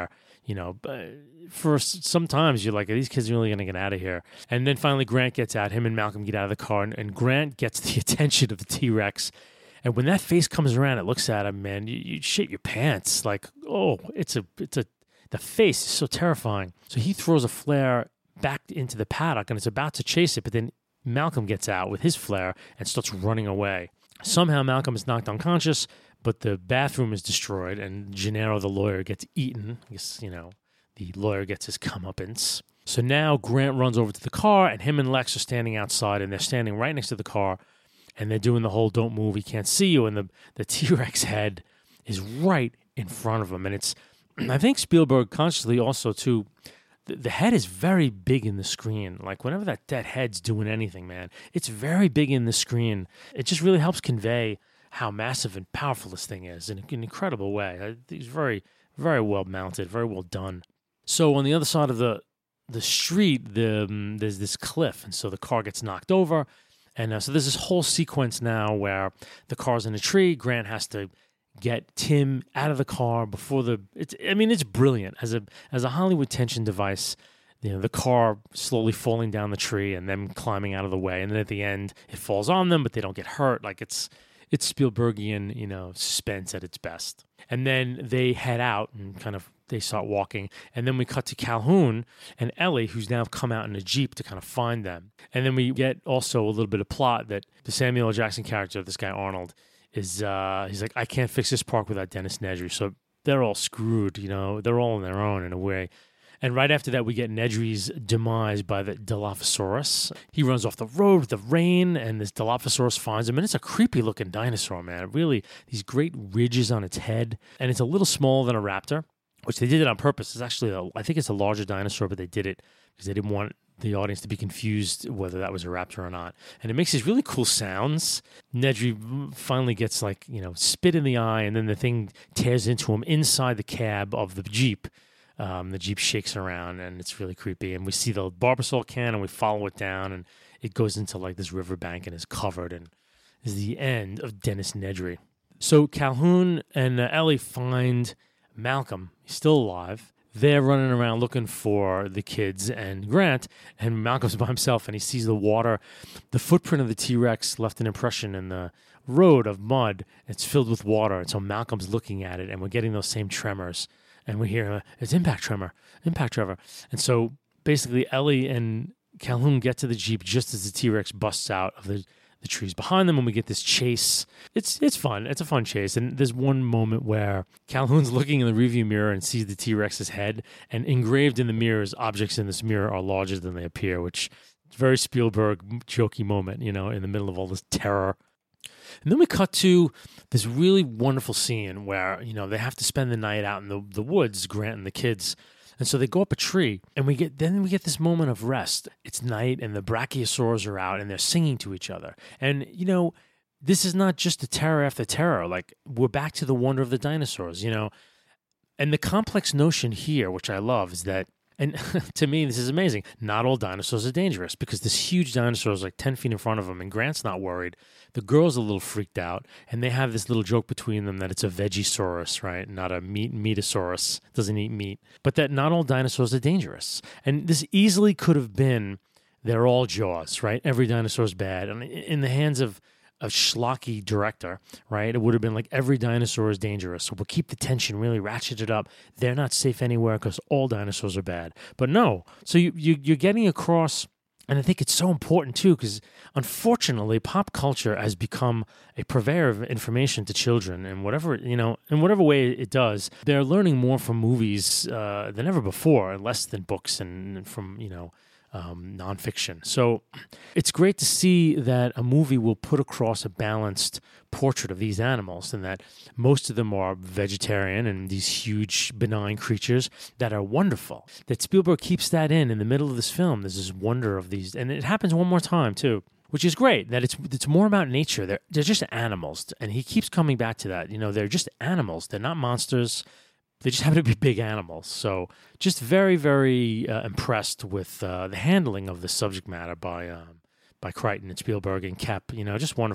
You know, but for sometimes you're like, are these kids really going to get out of here? And then finally Grant gets out. Him and Malcolm get out of the car, and, and Grant gets the attention of the T-Rex. And when that face comes around, it looks at him, man, you, you shit your pants. Like, oh, it's a, it's a, the face is so terrifying. So he throws a flare back into the paddock, and it's about to chase it, but then Malcolm gets out with his flare and starts running away. Somehow Malcolm is knocked unconscious, but the bathroom is destroyed, and Gennaro, the lawyer, gets eaten. I guess, you know, the lawyer gets his comeuppance. So now Grant runs over to the car, and him and Lex are standing outside, and they're standing right next to the car, and they're doing the whole don't move, he can't see you, and the, the T-Rex head is right in front of him. And it's, I think Spielberg consciously also, too, the, the head is very big in the screen. Like, whenever that, that head's doing anything, man, it's very big in the screen. It just really helps convey how massive and powerful this thing is in an incredible way. It's very, very well mounted, very well done. So on the other side of the the street, the, um, there's this cliff, and so the car gets knocked over. And uh, so there's this whole sequence now where the car's in a tree. Grant has to get Tim out of the car before the... It's, I mean, it's brilliant. As a as a Hollywood tension device, you know, the car slowly falling down the tree and them climbing out of the way. And then at the end, it falls on them, but they don't get hurt. Like, it's... It's Spielbergian, you know, suspense at its best. And then they head out and kind of, they start walking. And then we cut to Calhoun and Ellie, who's now come out in a Jeep to kind of find them. And then we get also a little bit of plot that the Samuel L. Jackson character, this guy Arnold, is, uh, he's like, I can't fix this park without Dennis Nedry. So they're all screwed, you know, they're all on their own in a way. And right after that, we get Nedry's demise by the Dilophosaurus. He runs off the road with the rain, and this Dilophosaurus finds him. And it's a creepy-looking dinosaur, man. Really, these great ridges on its head. And it's a little smaller than a raptor, which they did it on purpose. It's actually, a, I think it's a larger dinosaur, but they did it because they didn't want the audience to be confused whether that was a raptor or not. And it makes these really cool sounds. Nedry finally gets, like, you know, spit in the eye, and then the thing tears into him inside the cab of the Jeep. Um, the Jeep shakes around, and it's really creepy. And we see the Barbasol can, and we follow it down, and it goes into like this riverbank and is covered, and is the end of Dennis Nedry. So Calhoun and uh, Ellie find Malcolm. He's still alive. They're running around looking for the kids and Grant, and Malcolm's by himself, and he sees the water. The footprint of the T-Rex left an impression in the road of mud. It's filled with water, and so Malcolm's looking at it, and we're getting those same tremors. And we hear, uh, it's impact tremor, impact tremor. And so basically Ellie and Calhoun get to the Jeep just as the T-Rex busts out of the, the trees behind them, and we get this chase. It's it's fun. It's a fun chase. And there's one moment where Calhoun's looking in the rearview mirror and sees the T-Rex's head, and engraved in the mirrors, objects in this mirror are larger than they appear, which is a very Spielberg jokey moment, you know, in the middle of all this terror. And then we cut to this really wonderful scene where, you know, they have to spend the night out in the, the woods, Grant and the kids. And so they go up a tree, and we get then we get this moment of rest. It's night, and the brachiosaurs are out, and they're singing to each other. And, you know, this is not just a terror after terror. Like, we're back to the wonder of the dinosaurs, you know. And the complex notion here, which I love, is that, and to me, this is amazing. Not all dinosaurs are dangerous, because this huge dinosaur is like ten feet in front of them, and Grant's not worried. The girl's a little freaked out, and they have this little joke between them that it's a Vegisaurus, right? Not a meat Metasaurus. Doesn't eat meat. But that not all dinosaurs are dangerous. And this easily could have been, they're all Jaws, right? Every dinosaur's bad. And in the hands of a schlocky director, right? It would have been like every dinosaur is dangerous. So we'll keep the tension really ratcheted up. They're not safe anywhere because all dinosaurs are bad. But no. So you, you, you're getting across, and I think it's so important too, because unfortunately pop culture has become a purveyor of information to children, and whatever, you know, in whatever way it does, they're learning more from movies uh, than ever before, less than books and from, you know, Um, nonfiction. So it's great to see that a movie will put across a balanced portrait of these animals, and that most of them are vegetarian and these huge benign creatures that are wonderful. That Spielberg keeps that in in the middle of this film. There's this wonder of these, and it happens one more time too, which is great. That it's it's more about nature. They're they're just animals, and he keeps coming back to that. You know, they're just animals. They're not monsters. They just happen to be big animals. So just very, very uh, impressed with uh, the handling of the subject matter by um, by Crichton and Spielberg and Koepp. You know, just wonderful.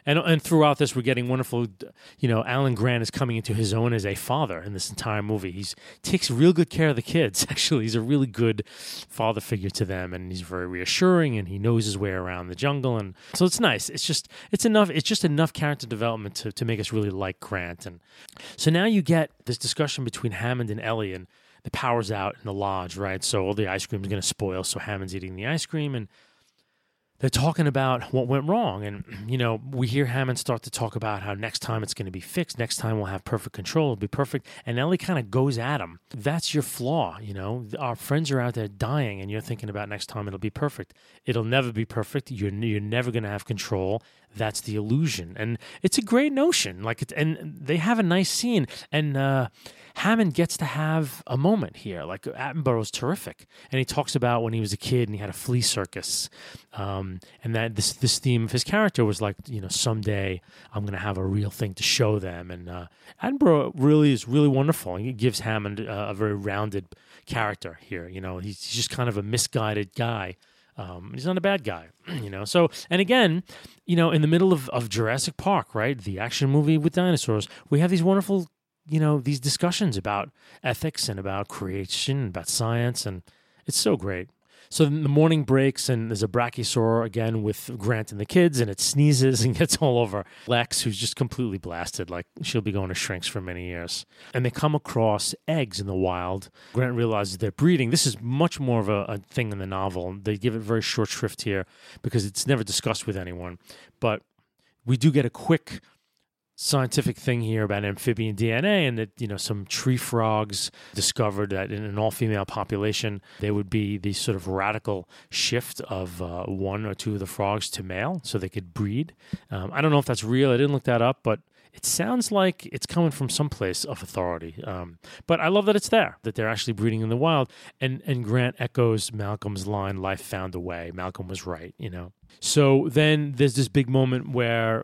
And and throughout this, we're getting wonderful, you know, Alan Grant is coming into his own as a father in this entire movie. He takes real good care of the kids, actually. He's a really good father figure to them, and he's very reassuring, and he knows his way around the jungle. And so it's nice. It's just it's enough. It's just enough character development to, to make us really like Grant. And so now you get this discussion between Hammond and Ellie, and the power's out in the lodge, right? So all the ice cream is going to spoil, so Hammond's eating the ice cream, and they're talking about what went wrong. And, you know, we hear Hammond start to talk about how next time it's going to be fixed. Next time we'll have perfect control. It'll be perfect. And Ellie kind of goes at him. That's your flaw, you know. Our friends are out there dying, and you're thinking about next time it'll be perfect. It'll never be perfect. You're, you're never going to have control. That's the illusion. And it's a great notion. Like, it, and they have a nice scene. And uh, Hammond gets to have a moment here. Like, Attenborough's terrific. And he talks about when he was a kid and he had a flea circus. Um, and that this this theme of his character was like, you know, someday I'm going to have a real thing to show them. And uh, Attenborough really is really wonderful. He gives Hammond a, a very rounded character here. You know, he's, he's just kind of a misguided guy. Um, he's not a bad guy, you know. So, and again, you know, in the middle of, of Jurassic Park, right, the action movie with dinosaurs, we have these wonderful, you know, these discussions about ethics and about creation, about science, and it's so great. So then the morning breaks, and there's a brachiosaur again with Grant and the kids, and it sneezes and gets all over Lex, who's just completely blasted. Like, she'll be going to shrinks for many years. And they come across eggs in the wild. Grant realizes they're breeding. This is much more of a, a thing in the novel. They give it very short shrift here because it's never discussed with anyone. But we do get a quick scientific thing here about amphibian D N A, and that, you know, some tree frogs discovered that in an all-female population, there would be the sort of radical shift of uh, one or two of the frogs to male so they could breed. Um, I don't know if that's real. I didn't look that up, but it sounds like it's coming from some place of authority. Um, but I love that it's there, that they're actually breeding in the wild. And, and Grant echoes Malcolm's line, life found a way. Malcolm was right, you know. So then there's this big moment where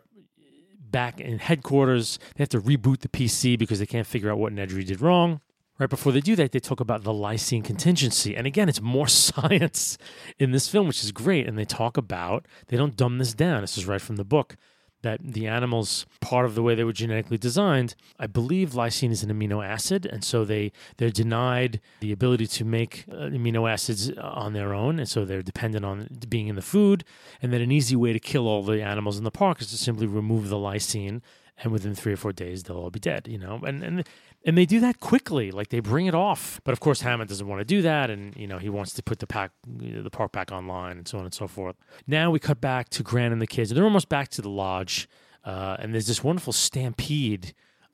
back in headquarters, they have to reboot the P C because they can't figure out what Nedry did wrong. Right before they do that, they talk about the lysine contingency. And again, it's more science in this film, which is great. And they talk about, they don't dumb this down. This is right from the book, that the animals, part of the way they were genetically designed, I believe lysine is an amino acid, and so they, they're denied the ability to make uh, amino acids on their own, and so they're dependent on being in the food, and then an easy way to kill all the animals in the park is to simply remove the lysine, and within three or four days, they'll all be dead, you know, and and and they do that quickly, like they bring it off. But of course, Hammond doesn't want to do that, and you know he wants to put the pack, the park back online, and so on and so forth. Now we cut back to Grant and the kids. They're almost back to the lodge, uh, and there's this wonderful stampede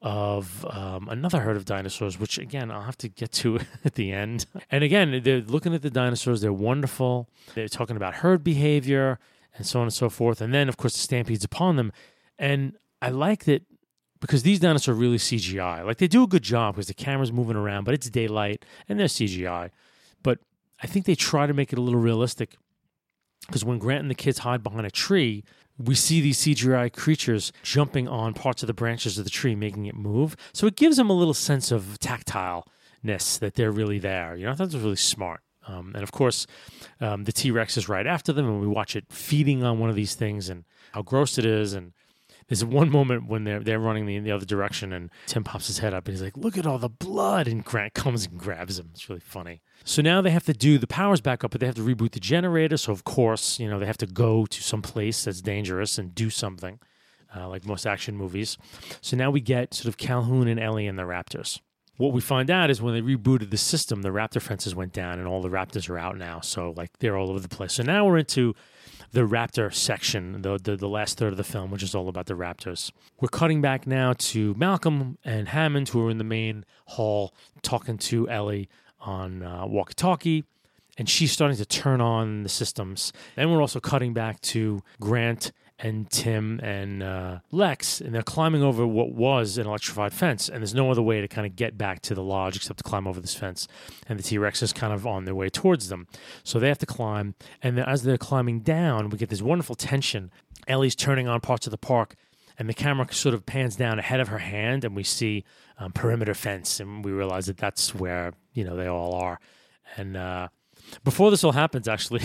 of um, another herd of dinosaurs, which again I'll have to get to at the end. And again, they're looking at the dinosaurs. They're wonderful. They're talking about herd behavior and so on and so forth. And then, of course, the stampede's upon them, and I like that because these dinosaurs are really C G I. Like, they do a good job because the camera's moving around, but it's daylight and they're C G I. But I think they try to make it a little realistic because when Grant and the kids hide behind a tree, we see these C G I creatures jumping on parts of the branches of the tree, making it move. So it gives them a little sense of tactileness that they're really there. You know, I thought it was really smart. Um, and of course, um, the T-Rex is right after them, and we watch it feeding on one of these things and how gross it is. And there's one moment when they're they're running the, in the other direction, and Tim pops his head up, and he's like, look at all the blood, and Grant comes and grabs him. It's really funny. So now they have to do, the power's back up, but they have to reboot the generator, so of course, you know, they have to go to some place that's dangerous and do something, uh, like most action movies. So now we get sort of Calhoun and Ellie and the raptors. What we find out is when they rebooted the system, the raptor fences went down, and all the raptors are out now, so like they're all over the place. So now we're into the raptor section, the, the the last third of the film, which is all about the raptors. We're cutting back now to Malcolm and Hammond, who are in the main hall talking to Ellie on uh, walkie-talkie, and she's starting to turn on the systems. Then we're also cutting back to Grant and Tim and uh, Lex, and they're climbing over what was an electrified fence, and there's no other way to kind of get back to the lodge except to climb over this fence, and the T-Rex is kind of on their way towards them. So they have to climb, and as they're climbing down, we get this wonderful tension. Ellie's turning on parts of the park, and the camera sort of pans down ahead of her hand, and we see um, perimeter fence, and we realize that that's where, you know, they all are. And uh, before this all happens, actually,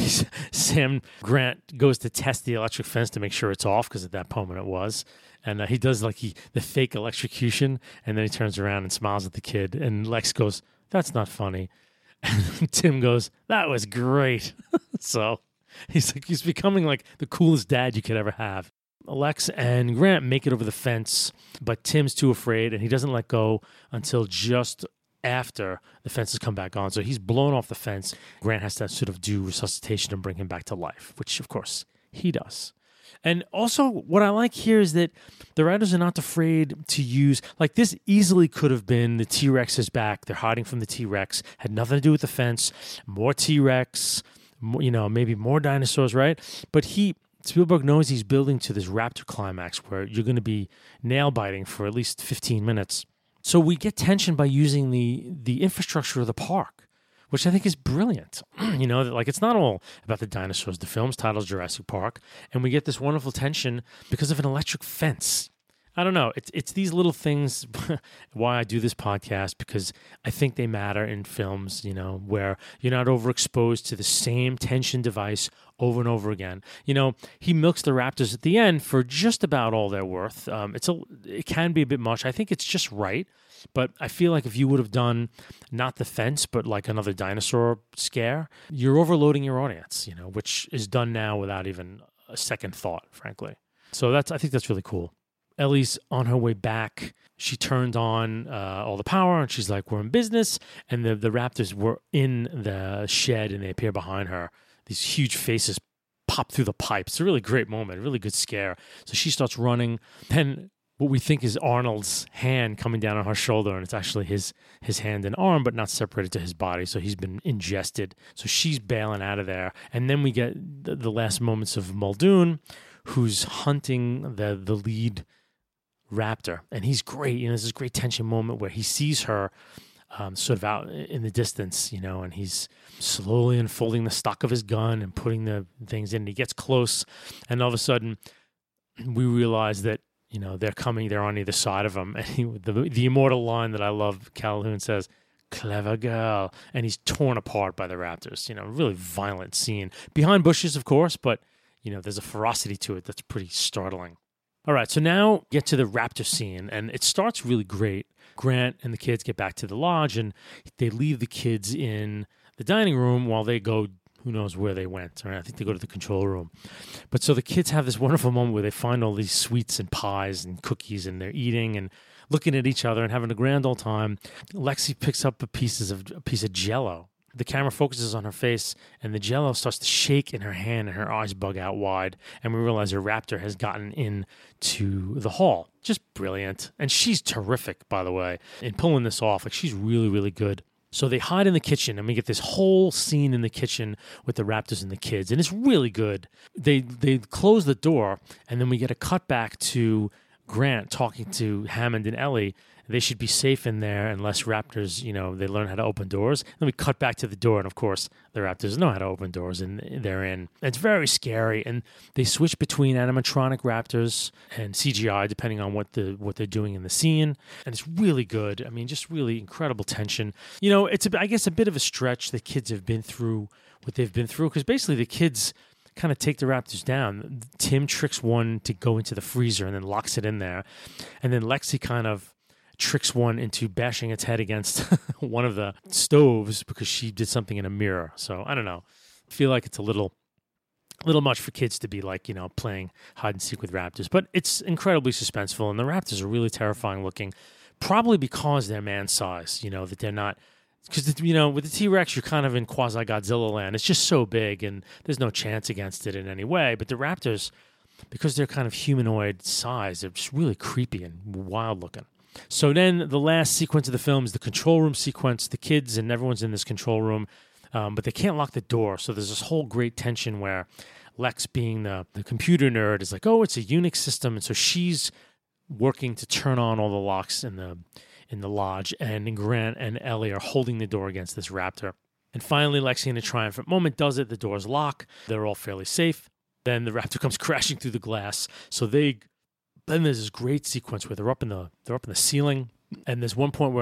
Sam Grant goes to test the electric fence to make sure it's off, because at that moment it was. And uh, he does like he, the fake electrocution, and then he turns around and smiles at the kid. And Lex goes, "That's not funny." And Tim goes, "That was great." So he's like, he's becoming like the coolest dad you could ever have. Lex and Grant make it over the fence, but Tim's too afraid, and he doesn't let go until just after the fence has come back on. So he's blown off the fence. Grant has to sort of do resuscitation and bring him back to life, which, of course, he does. And also, what I like here is that the writers are not afraid to use, like this easily could have been the T-Rex is back. They're hiding from the T-Rex. Had nothing to do with the fence. More T-Rex, more, you know, maybe more dinosaurs, right? But he, Spielberg knows he's building to this raptor climax where you're going to be nail biting for at least fifteen minutes. So we get tension by using the the infrastructure of the park, which I think is brilliant. You know, like it's not all about the dinosaurs. The film's titled Jurassic Park, and we get this wonderful tension because of an electric fence. I don't know. It's it's these little things why I do this podcast, because I think they matter in films, you know, where you're not overexposed to the same tension device over and over again. You know, he milks the raptors at the end for just about all they're worth. Um, it's a it can be a bit much. I think it's just right. But I feel like if you would have done not the fence, but like another dinosaur scare, you're overloading your audience, you know, which is done now without even a second thought, frankly. So that's I think that's really cool. Ellie's on her way back. She turned on uh, all the power, and she's like, "We're in business." And the, the raptors were in the shed, and they appear behind her. These huge faces pop through the pipes. It's a really great moment, a really good scare. So she starts running. Then what we think is Arnold's hand coming down on her shoulder, and it's actually his his hand and arm, but not separated to his body. So he's been ingested. So she's bailing out of there. And then we get the, the last moments of Muldoon, who's hunting the the lead raptor, and he's great. You know, there's this great tension moment where he sees her um, sort of out in the distance, you know, and he's slowly unfolding the stock of his gun and putting the things in. He gets close, and all of a sudden, we realize that, you know, they're coming. They're on either side of him, and he, the the immortal line that I love, Calhoun says, "Clever girl," and he's torn apart by the raptors. You know, really violent scene behind bushes, of course, but you know, there's a ferocity to it that's pretty startling. All right, so now get to the raptor scene, and it starts really great. Grant and the kids get back to the lodge, and they leave the kids in the dining room while they go, who knows where they went. Right? I think they go to the control room. But so the kids have this wonderful moment where they find all these sweets and pies and cookies, and they're eating and looking at each other and having a grand old time. Lexi picks up a, pieces of, a piece of Jell-O. The camera focuses on her face, and the Jell-O starts to shake in her hand, and her eyes bug out wide, and we realize her raptor has gotten into the hall. Just brilliant. And she's terrific, by the way, in pulling this off. Like, she's really, really good. So they hide in the kitchen, and we get this whole scene in the kitchen with the raptors and the kids, and it's really good. They they close the door, and then we get a cut back to Grant talking to Hammond and Ellie. They should be safe in there unless raptors, you know, they learn how to open doors. Then we cut back to the door, and of course, the raptors know how to open doors, and they're in. It's very scary, and they switch between animatronic raptors and C G I, depending on what the what they're doing in the scene, and it's really good. I mean, just really incredible tension. You know, it's, a, I guess, a bit of a stretch. The kids have been through what they've been through, because basically the kids kind of take the raptors down. Tim tricks one to go into the freezer and then locks it in there, and then Lexi kind of tricks one into bashing its head against one of the stoves because she did something in a mirror. So I don't know. I feel like it's a little little much for kids to be like, you know, playing hide and seek with raptors. But it's incredibly suspenseful, and the raptors are really terrifying looking, probably because they're man size, you know, that they're not. Because, you know, with the T-Rex, you're kind of in quasi-Godzilla land. It's just so big, and there's no chance against it in any way. But the raptors, because they're kind of humanoid size, they're just really creepy and wild looking. So then the last sequence of the film is the control room sequence. The kids and everyone's in this control room, um, but they can't lock the door. So there's this whole great tension where Lex, being the, the computer nerd, is like, oh, it's a Unix system. And so she's working to turn on all the locks in the in the lodge. And Grant and Ellie are holding the door against this raptor. And finally, Lexi, in a triumphant moment, does it. The doors lock. They're all fairly safe. Then the raptor comes crashing through the glass. So they... Then there's this great sequence where they're up in the they're up in the ceiling, and there's one point where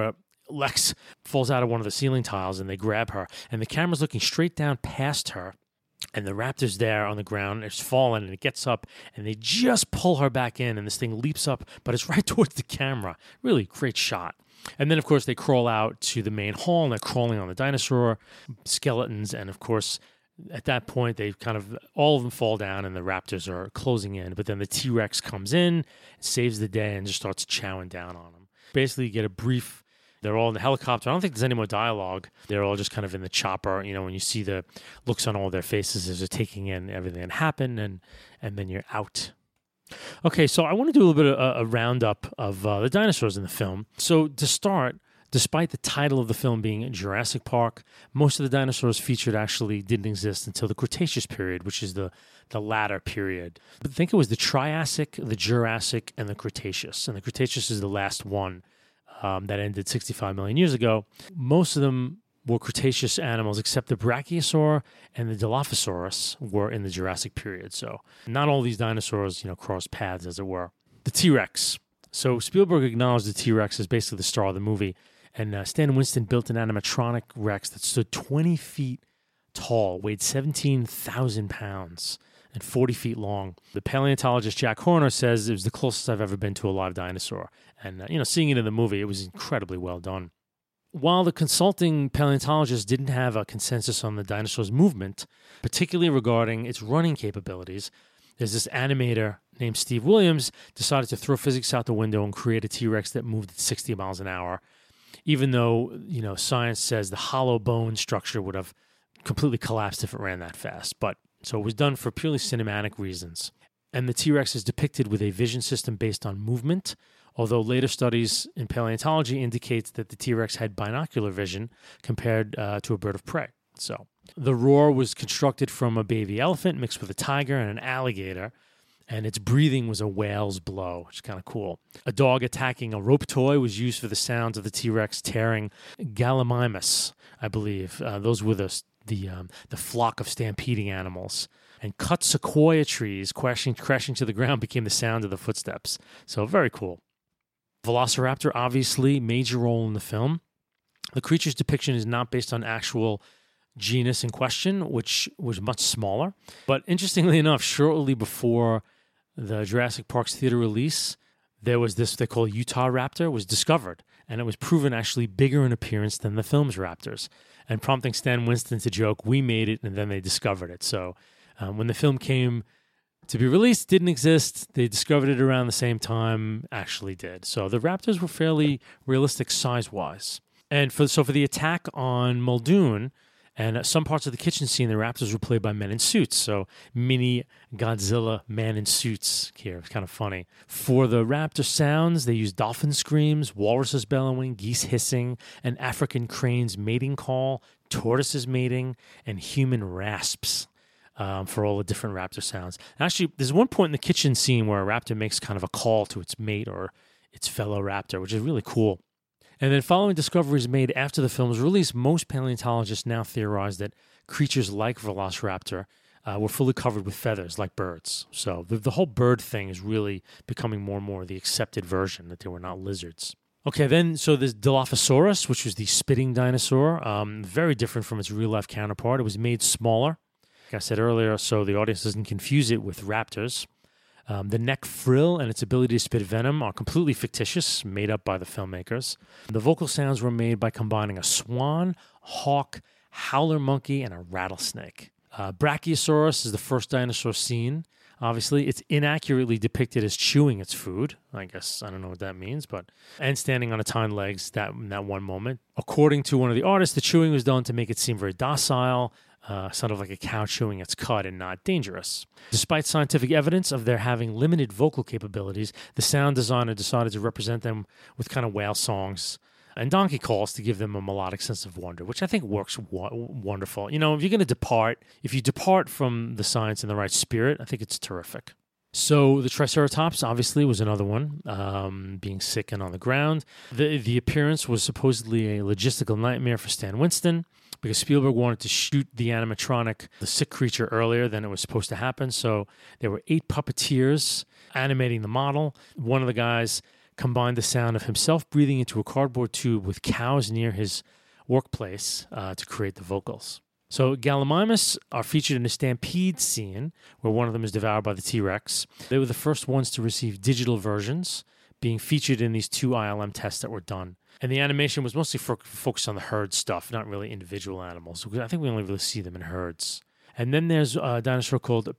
Lex falls out of one of the ceiling tiles and they grab her. And the camera's looking straight down past her. And the raptor's there on the ground. It's fallen and it gets up and they just pull her back in and this thing leaps up, but it's right towards the camera. Really great shot. And then, of course, they crawl out to the main hall and they're crawling on the dinosaur skeletons. And, of course, at that point, they kind of, all of them fall down and the raptors are closing in. But then the T-Rex comes in, saves the day, and just starts chowing down on them. Basically, you get a brief, they're all in the helicopter. I don't think there's any more dialogue. They're all just kind of in the chopper. You know, when you see the looks on all their faces as they're taking in everything that happened, and, and then you're out. Okay, so I want to do a little bit of a, a roundup of uh, the dinosaurs in the film. So to start, despite the title of the film being Jurassic Park, most of the dinosaurs featured actually didn't exist until the Cretaceous period, which is the, the latter period. But I think it was the Triassic, the Jurassic, and the Cretaceous. And the Cretaceous is the last one um, that ended sixty-five million years ago. Most of them were Cretaceous animals, except the Brachiosaur and the Dilophosaurus were in the Jurassic period. So not all these dinosaurs, you know, crossed paths, as it were. The T-Rex. So Spielberg acknowledged the T-Rex as basically the star of the movie. And uh, Stan Winston built an animatronic Rex that stood twenty feet tall, weighed seventeen thousand pounds, and forty feet long. The paleontologist Jack Horner says it was the closest I've ever been to a live dinosaur. And, uh, you know, seeing it in the movie, it was incredibly well done. While the consulting paleontologists didn't have a consensus on the dinosaur's movement, particularly regarding its running capabilities, there's this animator named Steve Williams decided to throw physics out the window and create a T-Rex that moved at sixty miles an hour, even though, you know, science says the hollow bone structure would have completely collapsed if it ran that fast. But so it was done for purely cinematic reasons. And the T-Rex is depicted with a vision system based on movement, although later studies in paleontology indicate that the T-Rex had binocular vision compared uh, to a bird of prey. So the roar was constructed from a baby elephant mixed with a tiger and an alligator, and its breathing was a whale's blow, which is kind of cool. A dog attacking a rope toy was used for the sounds of the T-Rex tearing Gallimimus, I believe. Uh, those were the the, um, the flock of stampeding animals. And cut sequoia trees crashing, crashing to the ground became the sound of the footsteps. So very cool. Velociraptor, obviously, major role in the film. The creature's depiction is not based on actual genus in question, which was much smaller. But interestingly enough, shortly before the Jurassic Park's theater release, there was this they call Utah raptor was discovered, and it was proven actually bigger in appearance than the film's raptors, and prompting Stan Winston to joke, "We made it, and then they discovered it." So um, when the film came to be released, didn't exist. They discovered it around the same time, actually did. So the raptors were fairly realistic size-wise. And for so for the attack on Muldoon, and some parts of the kitchen scene, the raptors were played by men in suits. So mini Godzilla man in suits here. It's kind of funny. For the raptor sounds, they used dolphin screams, walruses bellowing, geese hissing, an African crane's mating call, tortoises mating, and human rasps um, for all the different raptor sounds. Actually, there's one point in the kitchen scene where a raptor makes kind of a call to its mate or its fellow raptor, which is really cool. And then following discoveries made after the film's release, most paleontologists now theorize that creatures like Velociraptor uh, were fully covered with feathers like birds. So the, the whole bird thing is really becoming more and more the accepted version, that they were not lizards. Okay, then, so there's Dilophosaurus, which was the spitting dinosaur, um, very different from its real-life counterpart. It was made smaller, like I said earlier, so the audience doesn't confuse it with raptors. Um, the neck frill and its ability to spit venom are completely fictitious, made up by the filmmakers. The vocal sounds were made by combining a swan, hawk, howler monkey, and a rattlesnake. Uh, Brachiosaurus is the first dinosaur seen. Obviously, it's inaccurately depicted as chewing its food. I guess, I don't know what that means, but... And standing on its hind legs that, in that one moment. According to one of the artists, the chewing was done to make it seem very docile, Uh, sort of like a cow chewing its cud and not dangerous. Despite scientific evidence of their having limited vocal capabilities, the sound designer decided to represent them with kind of whale songs and donkey calls to give them a melodic sense of wonder, which I think works wo- wonderful. You know, if you're going to depart, if you depart from the science in the right spirit, I think it's terrific. So the Triceratops, obviously, was another one, um, being sick and on the ground. The, the appearance was supposedly a logistical nightmare for Stan Winston, because Spielberg wanted to shoot the animatronic, the sick creature, earlier than it was supposed to happen. So there were eight puppeteers animating the model. One of the guys combined the sound of himself breathing into a cardboard tube with cows near his workplace uh, to create the vocals. So Gallimimus are featured in a stampede scene where one of them is devoured by the T-Rex. They were the first ones to receive digital versions, being featured in these two I L M tests that were done. And the animation was mostly fo- focused on the herd stuff, not really individual animals. I think we only really see them in herds. And then there's a dinosaur called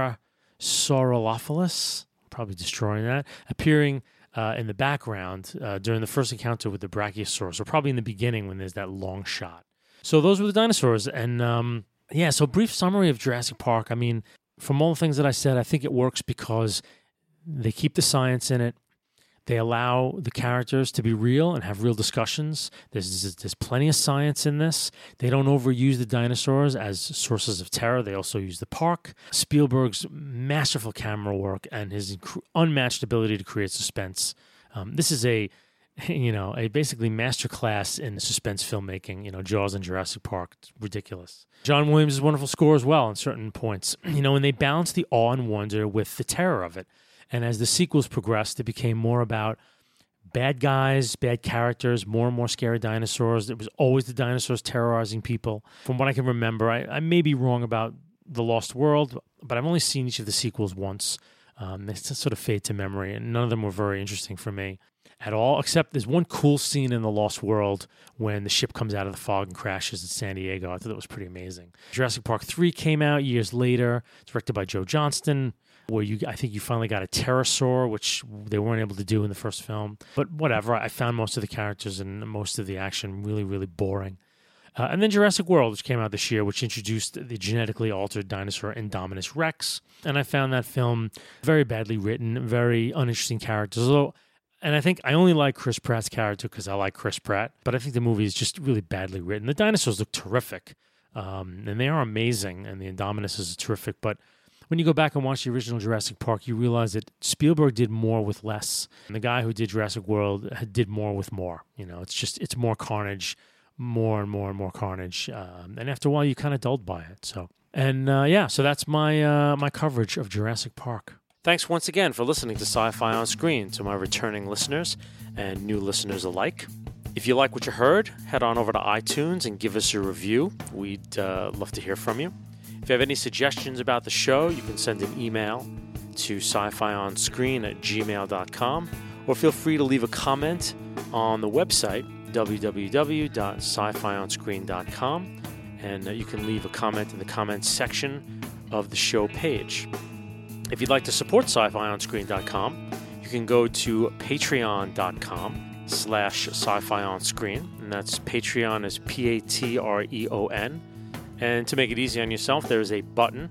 Parasaurolophus, probably destroying that, appearing uh, in the background uh, during the first encounter with the Brachiosaurus, or probably in the beginning when there's that long shot. So those were the dinosaurs. And um, yeah, so brief summary of Jurassic Park. I mean, from all the things that I said, I think it works because they keep the science in it. They allow the characters to be real and have real discussions. There's, there's plenty of science in this. They don't overuse the dinosaurs as sources of terror. They also use the park. Spielberg's masterful camera work and his inc- unmatched ability to create suspense. Um, this is a, you know, a basically masterclass in suspense filmmaking. You know, Jaws and Jurassic Park. It's ridiculous. John Williams' wonderful score as well on certain points. You know, and they balance the awe and wonder with the terror of it. And as the sequels progressed, it became more about bad guys, bad characters, more and more scary dinosaurs. It was always the dinosaurs terrorizing people. From what I can remember, I, I may be wrong about The Lost World, but I've only seen each of the sequels once. Um, they sort of fade to memory, and none of them were very interesting for me at all, except there's one cool scene in The Lost World when the ship comes out of the fog and crashes in San Diego. I thought that was pretty amazing. Jurassic Park three came out years later, directed by Joe Johnston, where you, I think you finally got a pterosaur, which they weren't able to do in the first film. But whatever, I found most of the characters and most of the action really, really boring. Uh, and then Jurassic World, which came out this year, which introduced the genetically altered dinosaur Indominus Rex. And I found that film very badly written, very uninteresting characters. Although, and I think I only like Chris Pratt's character because I like Chris Pratt, but I think the movie is just really badly written. The dinosaurs look terrific, um, and they are amazing, and the Indominus is terrific, but when you go back and watch the original Jurassic Park, you realize that Spielberg did more with less. And the guy who did Jurassic World did more with more. You know, it's just, it's more carnage, more and more and more carnage. Um, and after a while, you kind of dulled by it. So, and uh, yeah, so that's my uh, my coverage of Jurassic Park. Thanks once again for listening to Sci-Fi on Screen, to my returning listeners and new listeners alike. If you like what you heard, head on over to iTunes and give us a review. We'd uh, love to hear from you. If you have any suggestions about the show, you can send an email to sci-fi on screen at gmail dot com, or feel free to leave a comment on the website, w w w dot sci fi on screen dot com, and uh, you can leave a comment in the comments section of the show page. If you'd like to support sci fi on screen dot com, you can go to patreon dot com slash sci-fi on screen, and that's Patreon is P A T R E O N. And to make it easy on yourself, there is a button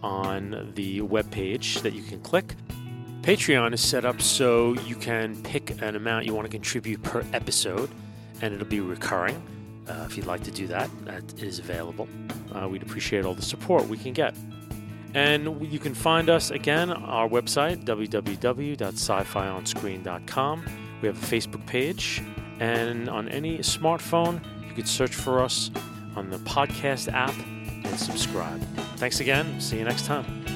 on the webpage that you can click. Patreon is set up so you can pick an amount you want to contribute per episode, and it'll be recurring. Uh, if you'd like to do that, that is available. Uh, we'd appreciate all the support we can get. And you can find us, again, our website, w w w dot sci fi on screen dot com. We have a Facebook page, and on any smartphone, you could search for us on the podcast app and subscribe. Thanks again. See you next time.